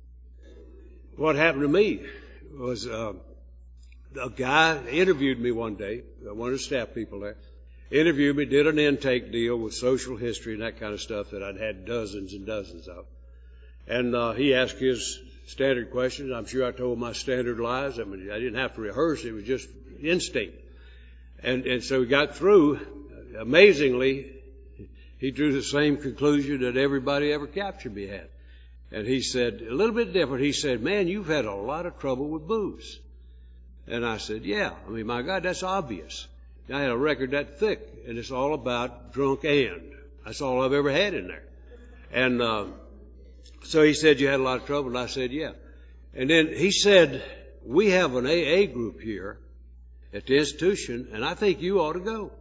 what happened to me was uh, a guy interviewed me one day, one of the staff people there, interviewed me, did an intake deal with social history and that kind of stuff that I'd had dozens and dozens of. And uh, he asked his standard questions. I'm sure I told my standard lies. I mean, I didn't have to rehearse. It was just instinct. And, and so we got through. Amazingly, he drew the same conclusion that everybody ever captured me had. And he said, a little bit different, he said, man, you've had a lot of trouble with booze. And I said, yeah. I mean, my God, that's obvious. I had a record that thick, and it's all about drunk and. That's all I've ever had in there. And uh, so he said, you had a lot of trouble, and I said, yeah. And then he said, we have an A A group here at the institution, and I think you ought to go.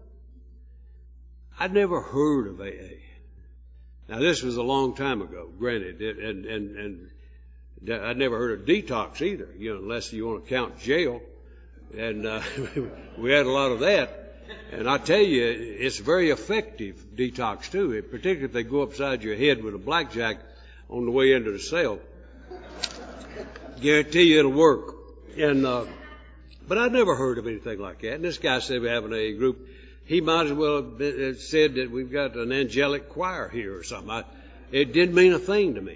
I'd never heard of A A. Now, this was a long time ago, granted, and, and, and I'd never heard of detox either, you know, unless you want to count jail. And uh, we had a lot of that. And I tell you, it's very effective detox, too, particularly if they go upside your head with a blackjack on the way into the cell. Guarantee you it'll work. And uh, but I'd never heard of anything like that. And this guy said we have an A A group. He might as well have been, have said that we've got an angelic choir here or something. I, it didn't mean a thing to me.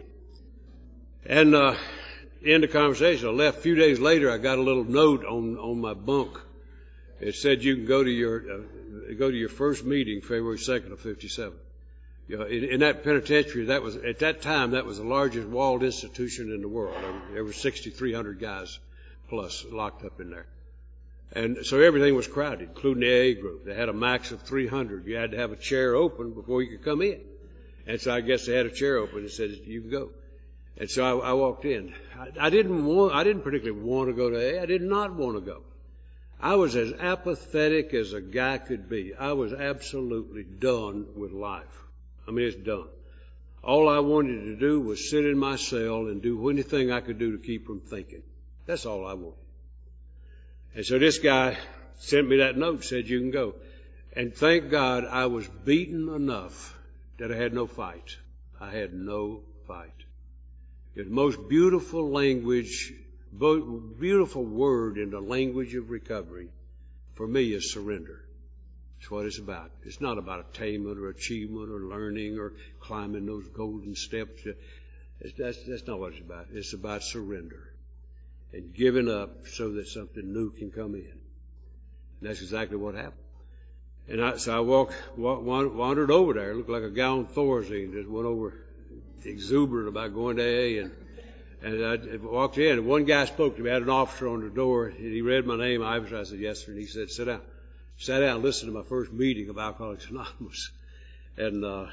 And uh, end the conversation. I left. A few days later, I got a little note on, on my bunk. It said you can go to your uh, go to your first meeting February second of fifty-seven. You know, in, in that penitentiary, that was at that time that was the largest walled institution in the world. There were sixty-three hundred guys plus locked up in there. And so everything was crowded, including the A A group. They had a max of three hundred. You had to have a chair open before you could come in. And so I guess they had a chair open and said, you can go. And so I, I walked in. I, I didn't want, I didn't particularly want to go to A A. I did not want to go. I was as apathetic as a guy could be. I was absolutely done with life. I mean, it's done. All I wanted to do was sit in my cell and do anything I could do to keep from thinking. That's all I wanted. And so this guy sent me that note, said you can go. And thank God I was beaten enough that I had no fight. I had no fight. The most beautiful language, beautiful word in the language of recovery for me is surrender. That's what it's about. It's not about attainment or achievement or learning or climbing those golden steps. It's, that's, that's not what it's about. It's about surrender and giving up so that something new can come in. And that's exactly what happened. And I, so I walked, walk, wandered over there. It looked like a guy on Thorazine. Just went over exuberant about going to A A. And, and I walked in, and one guy spoke to me. I had an officer on the door. And he read my name, Iverson. I said, yes, sir. And he said, sit down. Sat down and listened to my first meeting of Alcoholics Anonymous. And uh,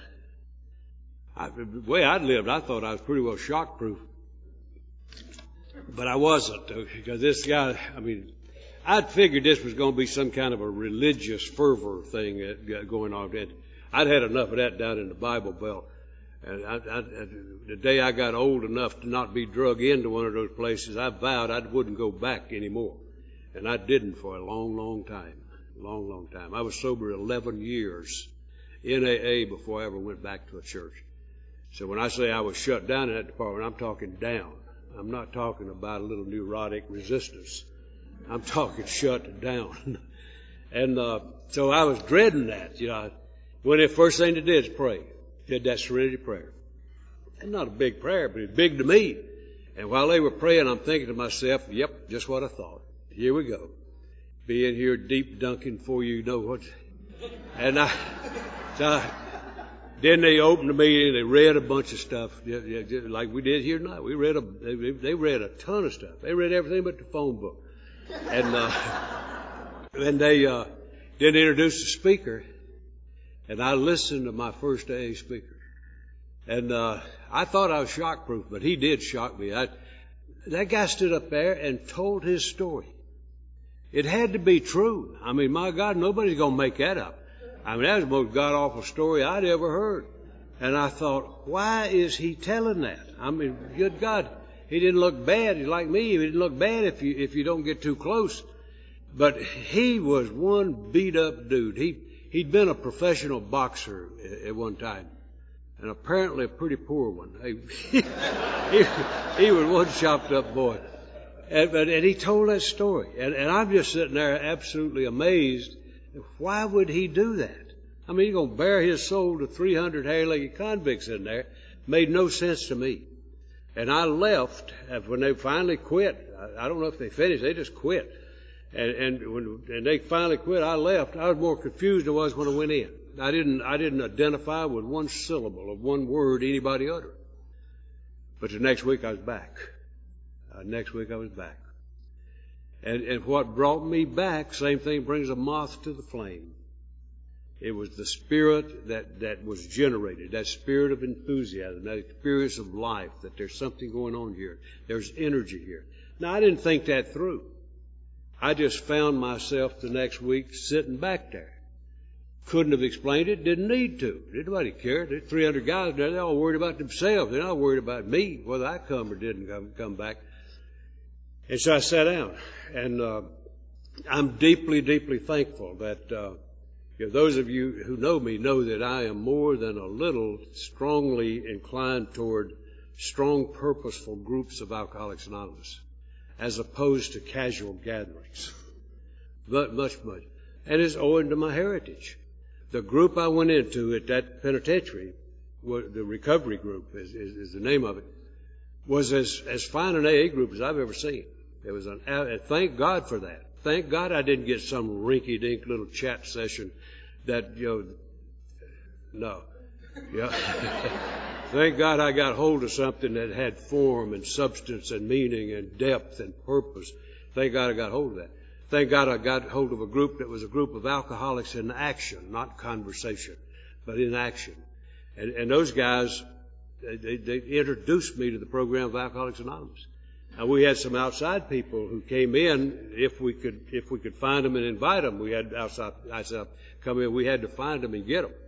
I, the way I'd lived, I thought I was pretty well shock-proof. But I wasn't, because this guy, I mean, I'd figured this was going to be some kind of a religious fervor thing going on. I'd had enough of that down in the Bible Belt. And I, I, the day I got old enough to not be drug into one of those places, I vowed I wouldn't go back anymore. And I didn't for a long, long time. Long, long time. I was sober eleven years in A A before I ever went back to a church. So when I say I was shut down in that department, I'm talking down. I'm not talking about a little neurotic resistance. I'm talking shut down. And uh, so I was dreading that. You know, when the first thing they did is pray. Did that serenity prayer. And not a big prayer, but it's big to me. And while they were praying, I'm thinking to myself, yep, just what I thought. Here we go. Being here deep dunking for you know what. And I, So then they opened the meeting. They read a bunch of stuff, yeah, yeah, just like we did here tonight. We read a they, they read a ton of stuff. They read everything but the phone book, and uh, then they uh, then they introduced the speaker, and I listened to my first A A speaker, and uh, I thought I was shock-proof, but he did shock me. I, that guy stood up there and told his story. It had to be true. I mean, my God, nobody's going to make that up. I mean, that was the most god-awful story I'd ever heard. And I thought, why is he telling that? I mean, good God, he didn't look bad. He's like me. He didn't look bad if you if you don't get too close. But he was one beat-up dude. He, he'd been a professional boxer at, at one time, and apparently a pretty poor one. He, he, he was one chopped-up boy. And, but, and he told that story. And, and I'm just sitting there absolutely amazed. Why would he do that? I mean, he's going to bare his soul to three hundred hairy-legged convicts in there. Made no sense to me. And I left when they finally quit. I, I don't know if they finished. They just quit. And, and when and they finally quit, I left. I was more confused than I was when I went in. I didn't I didn't identify with one syllable of one word anybody uttered. But the next week I was back. Uh, next week I was back. And, and what brought me back, same thing brings a moth to the flame. It was the spirit that, that was generated, that spirit of enthusiasm, that experience of life, that there's something going on here. There's energy here. Now, I didn't think that through. I just found myself the next week sitting back there. Couldn't have explained it, didn't need to. Nobody cared. There's three hundred guys there, they're all worried about themselves. They're not worried about me, whether I come or didn't come, come back. And so I sat down, and uh, I'm deeply, deeply thankful that uh, you know, those of you who know me know that I am more than a little strongly inclined toward strong, purposeful groups of Alcoholics Anonymous, as opposed to casual gatherings. But much, much. And it's owing to my heritage. The group I went into at that penitentiary, the recovery group is, is, is the name of it, was as, as fine an A A group as I've ever seen. It was an, and thank God for that. Thank God I didn't get some rinky-dink little chat session that, you know, no. Yeah. Thank God I got hold of something that had form and substance and meaning and depth and purpose. Thank God I got hold of that. Thank God I got hold of a group that was a group of alcoholics in action, not conversation, but in action. And, and those guys, they, they introduced me to the program of Alcoholics Anonymous. Now, we had some outside people who came in. If we could, if we could find them and invite them, we had outside, outside come in. We had to find them and get them.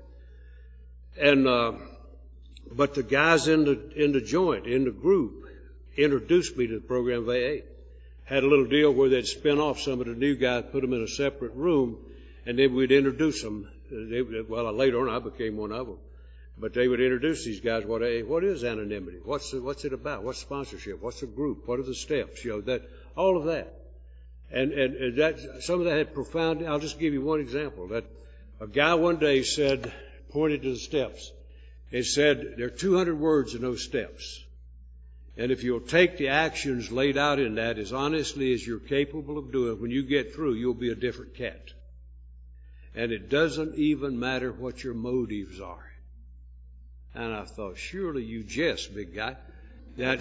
And uh, but the guys in the in the joint, in the group, introduced me to the program of A A. Had a little deal where they'd spin off some of the new guys, put them in a separate room, and then we'd introduce them. They, well, later on, I became one of them. But they would introduce these guys. What A A, what is anonymity? What's the, what's it about? What's sponsorship? What's a group? What are the steps? You know that all of that, and and, and that some of that had profound. I'll just give you one example. That a guy one day said, pointed to the steps, and said there are two hundred words in those steps, and if you'll take the actions laid out in that as honestly as you're capable of doing, when you get through, you'll be a different cat. And it doesn't even matter what your motives are. And I thought, surely you jest, big guy. That,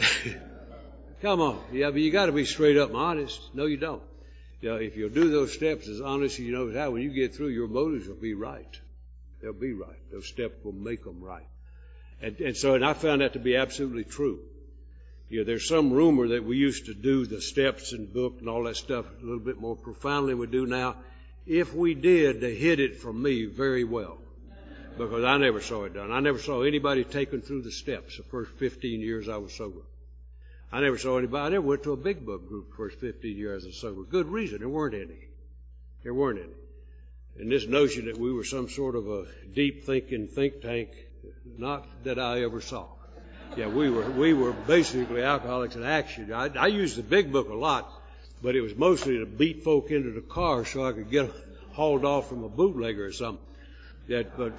come on. Yeah, but you got to be straight up and honest. No, you don't. You know, if you'll do those steps as honest as you know how, when you get through, your motives will be right. They'll be right. Those steps will make them right. And, and so, and I found that to be absolutely true. You know, there's some rumor that we used to do the steps and book and all that stuff a little bit more profoundly than we do now. If we did, they hid it from me very well. Because I never saw it done. I never saw anybody taken through the steps the first fifteen years I was sober. I never saw anybody. I never went to a big book group the first fifteen years I was sober. Good reason. There weren't any. There weren't any. And this notion that we were some sort of a deep thinking think tank, not that I ever saw. Yeah, we were we were basically Alcoholics in Action. I, I used the big book a lot, but it was mostly to beat folk into the car so I could get hauled off from a bootlegger or something. That, but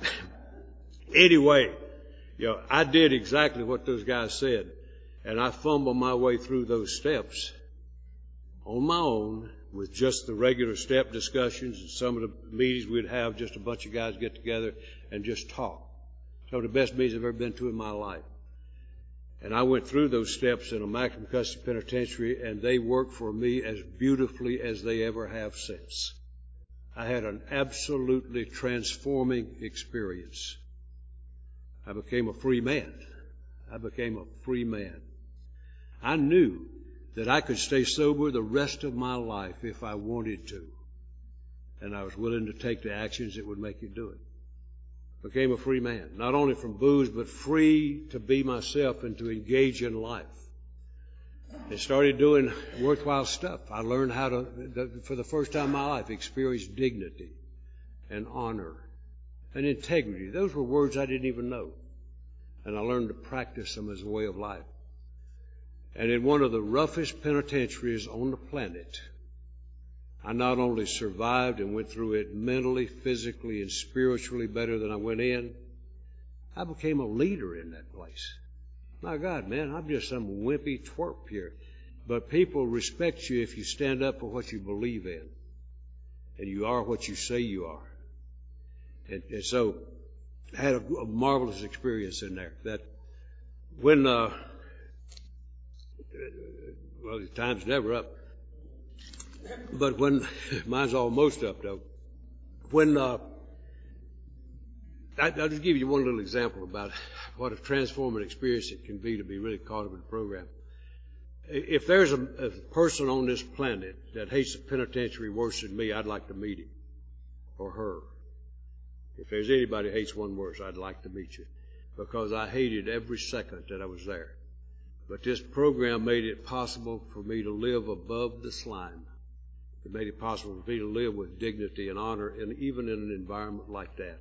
anyway, you know, I did exactly what those guys said, and I fumbled my way through those steps on my own with just the regular step discussions, and some of the meetings we'd have just a bunch of guys get together and just talk. Some of the best meetings I've ever been to in my life. And I went through those steps in a maximum custody penitentiary, and they worked for me as beautifully as they ever have since. I had an absolutely transforming experience. I became a free man. I became a free man. I knew that I could stay sober the rest of my life if I wanted to. And I was willing to take the actions that would make you do it. Became a free man, not only from booze, but free to be myself and to engage in life. I started doing worthwhile stuff. I learned how to, for the first time in my life, experience dignity and honor and integrity. Those were words I didn't even know. And I learned to practice them as a way of life. And in one of the roughest penitentiaries on the planet, I not only survived and went through it mentally, physically, and spiritually better than I went in, I became a leader in that place. My God, man, I'm just some wimpy twerp here. But people respect you if you stand up for what you believe in. And you are what you say you are. And, and so I had a, a marvelous experience in there. That when, uh, well, the time's never up. But when, mine's almost up though. When, uh, I, I'll just give you one little example about what a transformative experience it can be to be really caught up in the program. If there's a, a person on this planet that hates the penitentiary worse than me, I'd like to meet him or her. If there's anybody who hates one worse, I'd like to meet you, because I hated every second that I was there. But this program made it possible for me to live above the slime. It made it possible for me to live with dignity and honor, and even in an environment like that.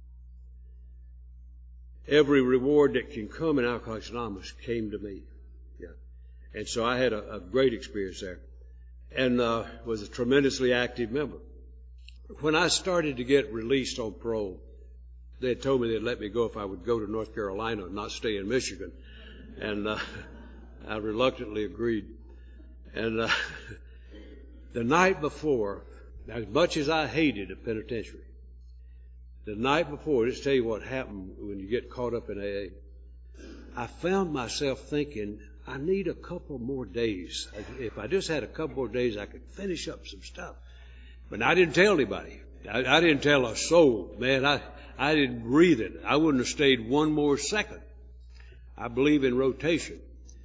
Every reward that can come in Alcoholics Anonymous came to me. Yeah. And so I had a, a great experience there, and uh, was a tremendously active member. When I started to get released on parole, they had told me they'd let me go if I would go to North Carolina and not stay in Michigan. And uh, I reluctantly agreed. And uh, the night before, as much as I hated the penitentiary, the night before, just tell you what happened when you get caught up in A A. I found myself thinking, I need a couple more days. If I just had a couple more days, I could finish up some stuff. But I didn't tell anybody. I, I didn't tell a soul. Man, I, I didn't breathe it. I wouldn't have stayed one more second. I believe in rotation.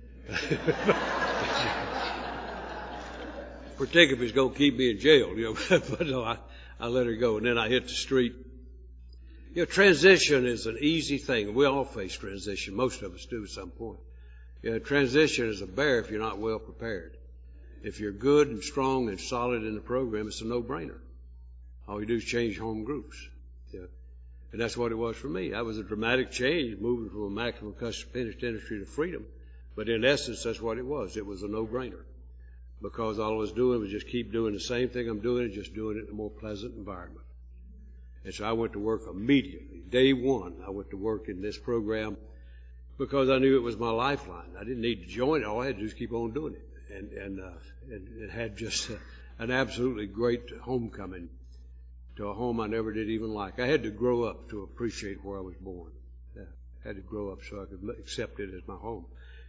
Particularly if it's going to keep me in jail, you know. But no, I, I let her go, and then I hit the street. You know, transition is an easy thing. We all face transition. Most of us do at some point. You know, transition is a bear if you're not well prepared. If you're good and strong and solid in the program, it's a no-brainer. All you do is change home groups. Yeah. And that's what it was for me. That was a dramatic change, moving from a maximum custody penitentiary to freedom. But in essence, that's what it was. It was a no-brainer. Because all I was doing was just keep doing the same thing I'm doing and just doing it in a more pleasant environment. And so I went to work immediately. Day one, I went to work in this program because I knew it was my lifeline. I didn't need to join it. All I had to do was keep on doing it. And, and, uh, and it had just uh, an absolutely great homecoming to a home I never did even like. I had to grow up to appreciate where I was born. Yeah, I had to grow up so I could accept it as my home.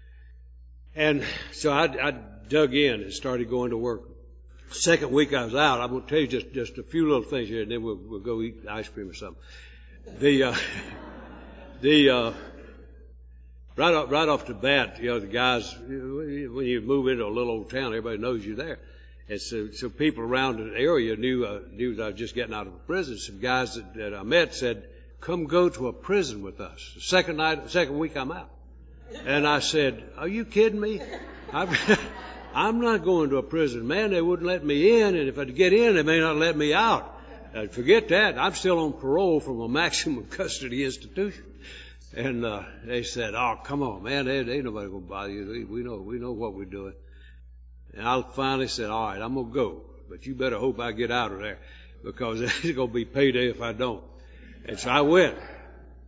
And so I, I dug in and started going to work. Second week I was out, I'm going to tell you just, just a few little things here, and then we'll, we'll go eat ice cream or something. The, uh, the, uh, right off, right off the bat, you know, the guys, when you move into a little old town, everybody knows you're there. And so, so people around the area knew, uh, knew that I was just getting out of prison. Some guys that, that I met said, come go to a prison with us. The second night, second week I'm out. And I said, are you kidding me? I'm, I'm not going to a prison. Man, they wouldn't let me in, and if I get in, they may not let me out. Uh, forget that. I'm still on parole from a maximum custody institution. And uh, they said, oh, come on, man, there ain't nobody going to bother you. We know, we know what we're doing. And I finally said, all right, I'm going to go. But you better hope I get out of there, because it's going to be payday if I don't. And so I went.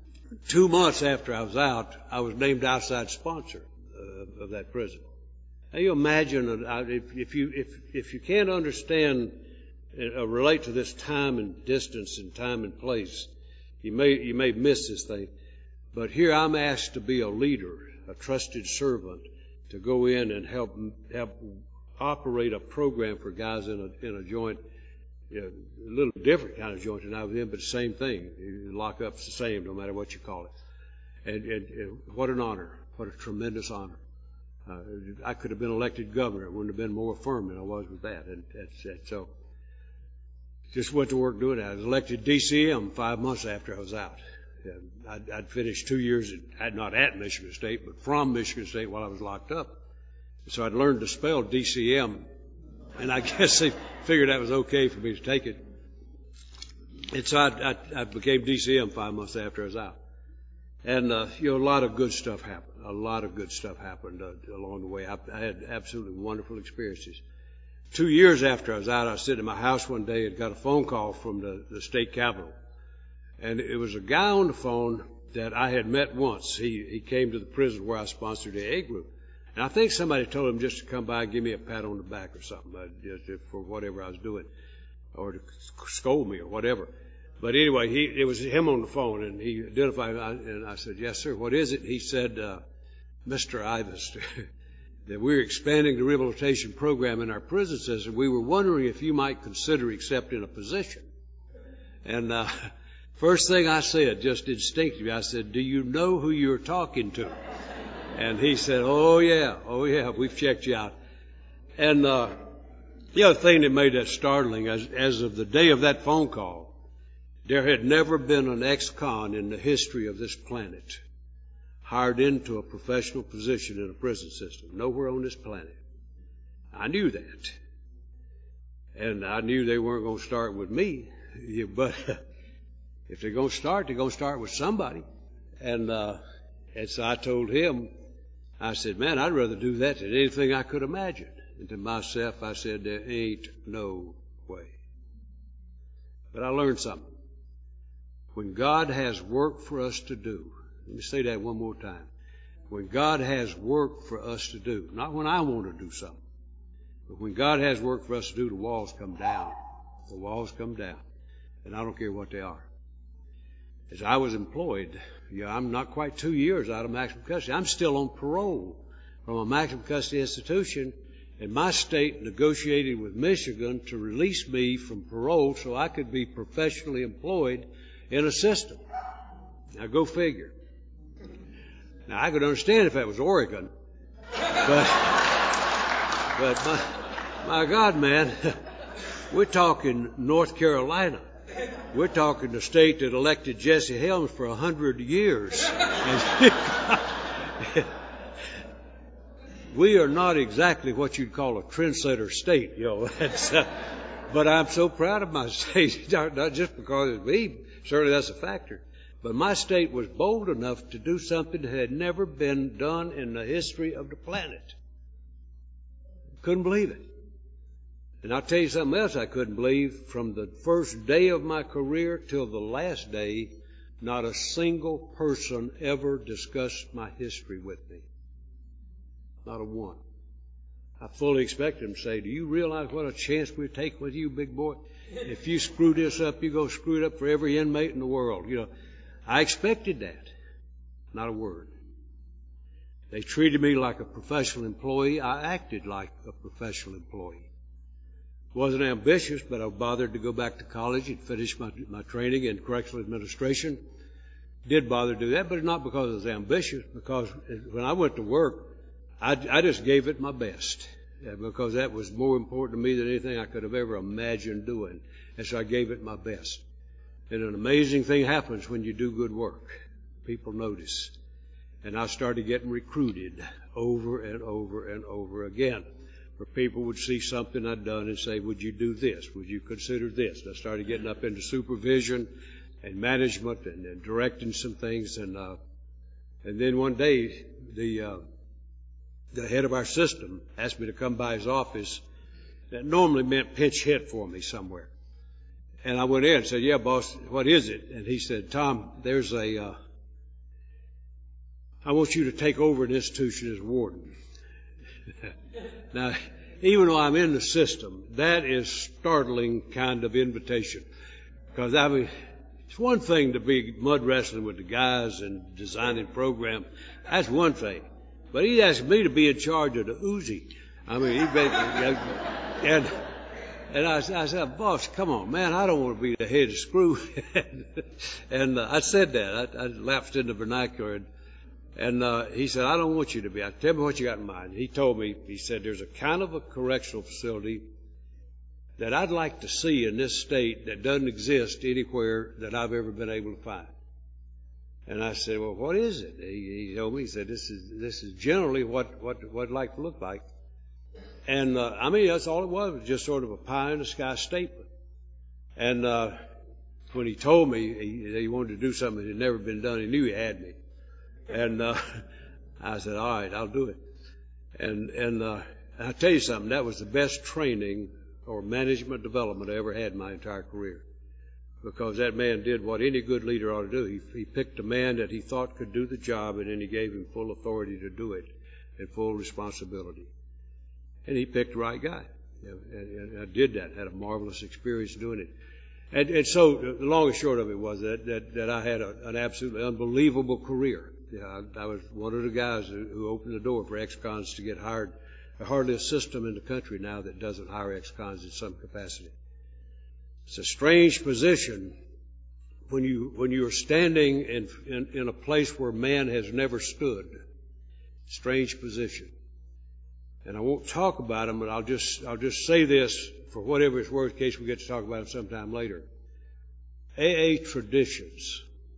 Two months after I was out, I was named outside sponsor uh, of that prison. Now you imagine uh, if, if you if if you can't understand uh, relate to this time and distance and time and place, you may you may miss this thing. But here I'm asked to be a leader, a trusted servant, to go in and help help operate a program for guys in a in a joint, you know, a little different kind of joint than I was in, but the same thing. Lockup's the same, no matter what you call it. And, and, and what an honor! What a tremendous honor! Uh, I could have been elected governor. It wouldn't have been more firm than I was with that. And that's, that's so. Just went to work doing that. I was elected D C M five months after I was out. And I'd, I'd finished two years, at, not at Michigan State, but from Michigan State while I was locked up. So I'd learned to spell D C M, and I guess they figured that was okay for me to take it. And so I, I, I became D C M five months after I was out. And, uh, you know, a lot of good stuff happened. A lot of good stuff happened uh, along the way. I, I had absolutely wonderful experiences. Two years after I was out, I was sitting in my house one day and got a phone call from the, the state capitol. And it was a guy on the phone that I had met once. He, he came to the prison where I sponsored the A group. And I think somebody told him just to come by and give me a pat on the back or something, uh, just for whatever I was doing, or to scold me or whatever. But anyway, he, it was him on the phone, and he identified me, and I said, yes, sir, what is it? He said, uh, Mister Ivas, that we're expanding the rehabilitation program in our prison system. We were wondering if you might consider accepting a position. And uh, first thing I said, just instinctively, I said, do you know who you're talking to? And he said, oh, yeah, oh, yeah, we've checked you out. And uh, the other thing that made that startling, as, as of the day of that phone call, there had never been an ex-con in the history of this planet hired into a professional position in a prison system. Nowhere on this planet. I knew that. And I knew they weren't going to start with me. But if they're going to start, they're going to start with somebody. And, uh, and so I told him, I said, man, I'd rather do that than anything I could imagine. And to myself, I said, there ain't no way. But I learned something. When God has work for us to do, let me say that one more time. When God has work for us to do, not when I want to do something, but when God has work for us to do, the walls come down. The walls come down. And I don't care what they are. As I was employed, you know, I'm not quite two years out of maximum custody. I'm still on parole from a maximum custody institution, and my state negotiated with Michigan to release me from parole so I could be professionally employed in a system. Now go figure. Now I could understand if that was Oregon, but but my, my God, man, we're talking North Carolina. We're talking the state that elected Jesse Helms for a hundred years. We are not exactly what you'd call a trendsetter state, you know. That's, uh, but I'm so proud of my state, not, not just because it's me. Certainly that's a factor. But my state was bold enough to do something that had never been done in the history of the planet. Couldn't believe it. And I'll tell you something else I couldn't believe. From the first day of my career till the last day, not a single person ever discussed my history with me. Not a one. I fully expected them to say, do you realize what a chance we're taking with you, big boy? If you screw this up, you're going to screw it up for every inmate in the world. You know, I expected that. Not a word. They treated me like a professional employee. I acted like a professional employee. Wasn't ambitious, but I bothered to go back to college and finish my, my training in correctional administration. Did bother to do that, but not because I was ambitious, because when I went to work, I, I just gave it my best, because that was more important to me than anything I could have ever imagined doing. And so I gave it my best. And an amazing thing happens when you do good work. People notice. And I started getting recruited over and over and over again. Where people would see something I'd done and say, would you do this? Would you consider this? And I started getting up into supervision and management and, and directing some things. And uh, and then one day, the uh, the head of our system asked me to come by his office. That normally meant pinch hit for me somewhere. And I went in and said, yeah, boss, what is it? And he said, Tom, there's a, uh, I want you to take over an institution as warden. Now, even though I'm in the system, that is startling kind of invitation. Because, I mean, it's one thing to be mud wrestling with the guys and designing program. That's one thing. But he asked me to be in charge of the Uzi. I mean, he basically, and, and I, I said, boss, come on, man, I don't want to be the head screw. and uh, I said that. I, I lapsed into vernacular. And, and uh, he said, I don't want you to be. I tell me what you got in mind. He told me, he said, there's a kind of a correctional facility that I'd like to see in this state that doesn't exist anywhere that I've ever been able to find. And I said, well, what is it? He, he told me, he said, this is, this is generally what, what, what it'd like to look like. And, uh, I mean, that's all it was, it was just sort of a pie in the sky statement. And, uh, when he told me he, he wanted to do something that had never been done, he knew he had me. And, uh, I said, all right, I'll do it. And, and, uh, I'll tell you something, that was the best training or management development I ever had in my entire career. Because that man did what any good leader ought to do. He, he picked a man that he thought could do the job, and then he gave him full authority to do it and full responsibility. And he picked the right guy. And, and I did that, had a marvelous experience doing it. And, and so the long and short of it was that, that, that I had a, an absolutely unbelievable career. Yeah, I, I was one of the guys who, who opened the door for ex-cons to get hired. There's hardly a system in the country now that doesn't hire ex-cons in some capacity. It's a strange position when you when you are standing in, in in a place where man has never stood. Strange position. And I won't talk about them, but I'll just I'll just say this for whatever it's worth, in case we get to talk about them sometime later. A A traditions,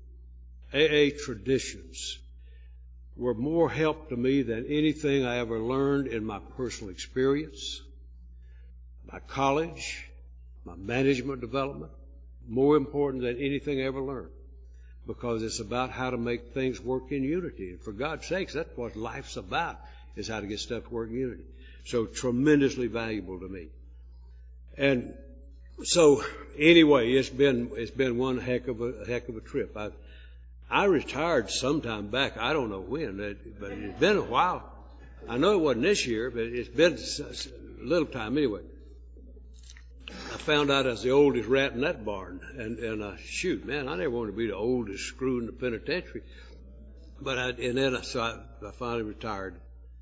A A traditions were more help to me than anything I ever learned in my personal experience, my college, my management development, more important than anything I ever learned, because it's about how to make things work in unity. And for God's sakes, that's what life's about, is how to get stuff to work in unity. So tremendously valuable to me. And so anyway, it's been it's been one heck of a heck of a trip. I I retired sometime back. I don't know when, but it's been a while. I know it wasn't this year, but it's been a little time anyway. I found out I was the oldest rat in that barn, and and uh, shoot, man, I never wanted to be the oldest screw in the penitentiary. But I, and then I, so I, I finally retired,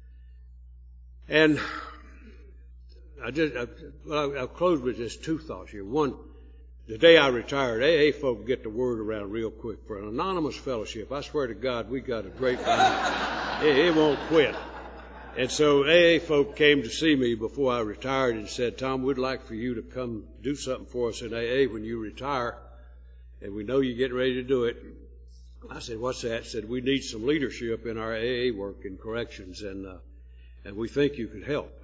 and I just I, well, I'll close with just two thoughts here. One, the day I retired, A A folk get the word around real quick. For an anonymous fellowship, I swear to God, we got a great time. it, it won't quit. And so A A folk came to see me before I retired and said, Tom, we'd like for you to come do something for us in A A when you retire, and we know you're getting ready to do it. I said, what's that? Said, we need some leadership in our A A work in corrections, and uh, and we think you could help.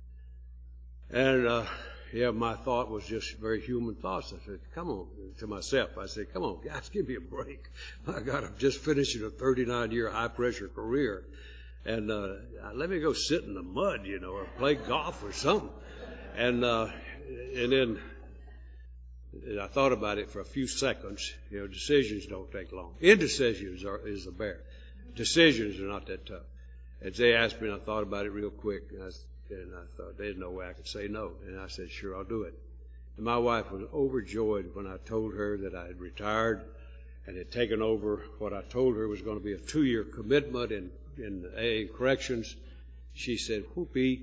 And uh, yeah, my thought was just very human thoughts. I said, come on, to myself. I said, come on, guys, give me a break. My God, I'm just finishing a thirty-nine year high-pressure career. And uh, let me go sit in the mud, you know, or play golf or something. And uh, and then and I thought about it for a few seconds. You know, decisions don't take long. Indecisions are, is a bear. Decisions are not that tough. And they asked me, and I thought about it real quick. And I, and I thought, there's no way I could say no. And I said, sure, I'll do it. And my wife was overjoyed when I told her that I had retired and had taken over what I told her was going to be a two-year commitment in in A A corrections. She said, whoopee.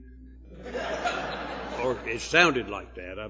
Or it sounded like that.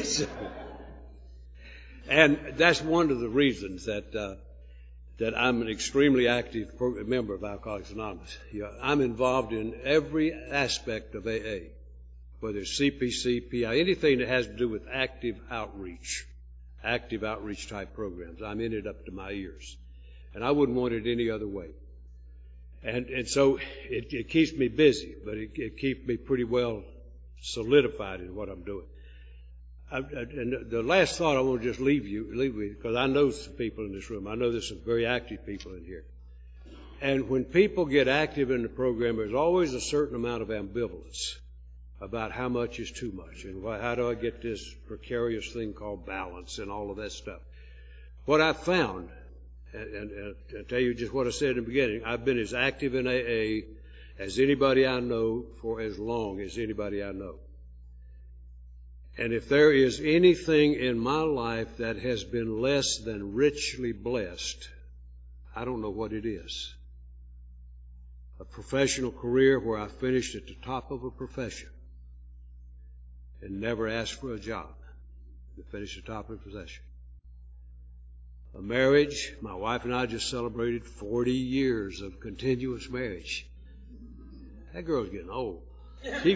And that's one of the reasons that uh, that I'm an extremely active member of Alcoholics Anonymous. You know, I'm involved in every aspect of A A, whether it's C P C, P I, anything that has to do with active outreach, active outreach type programs. I'm in it up to my ears. And I wouldn't want it any other way. And and so it, it keeps me busy, but it, it keeps me pretty well solidified in what I'm doing. I, I, and the last thought I want to just leave you, leave with, because I know some people in this room. I know there's some very active people in here. And when people get active in the program, there's always a certain amount of ambivalence about how much is too much, and why, how do I get this precarious thing called balance and all of that stuff. What I found, and, and, and I'll tell you just what I said in the beginning, I've been as active in A A as anybody I know for as long as anybody I know. And if there is anything in my life that has been less than richly blessed, I don't know what it is. A professional career where I finished at the top of a profession and never asked for a job to finish at the top of a profession. A marriage, my wife and I just celebrated forty years of continuous marriage. That girl's getting old. She,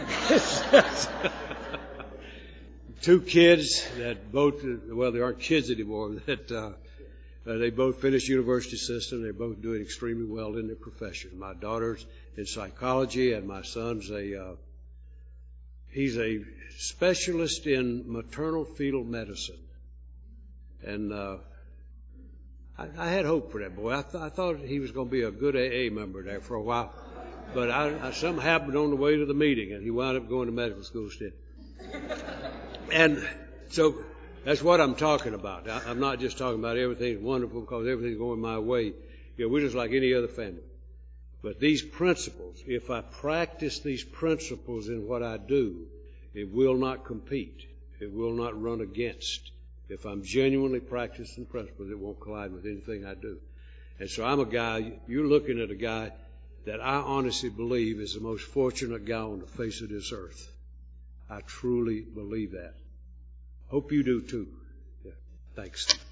two kids that both, well, they aren't kids anymore, that uh, uh, they both finished university system. They're both doing extremely well in their profession. My daughter's in psychology, and my son's a, uh, he's a specialist in maternal fetal medicine. And uh, I, I had hope for that boy. I, th- I thought he was going to be a good A A member there for a while. But I, I, something happened on the way to the meeting, and he wound up going to medical school instead. And so that's what I'm talking about. I, I'm not just talking about everything's wonderful because everything's going my way. You know, we're just like any other family. But these principles, if I practice these principles in what I do, it will not compete. It will not run against. If I'm genuinely practicing principles, it won't collide with anything I do. And so I'm a guy, you're looking at a guy that I honestly believe is the most fortunate guy on the face of this earth. I truly believe that. Hope you do too. Yeah. Thanks.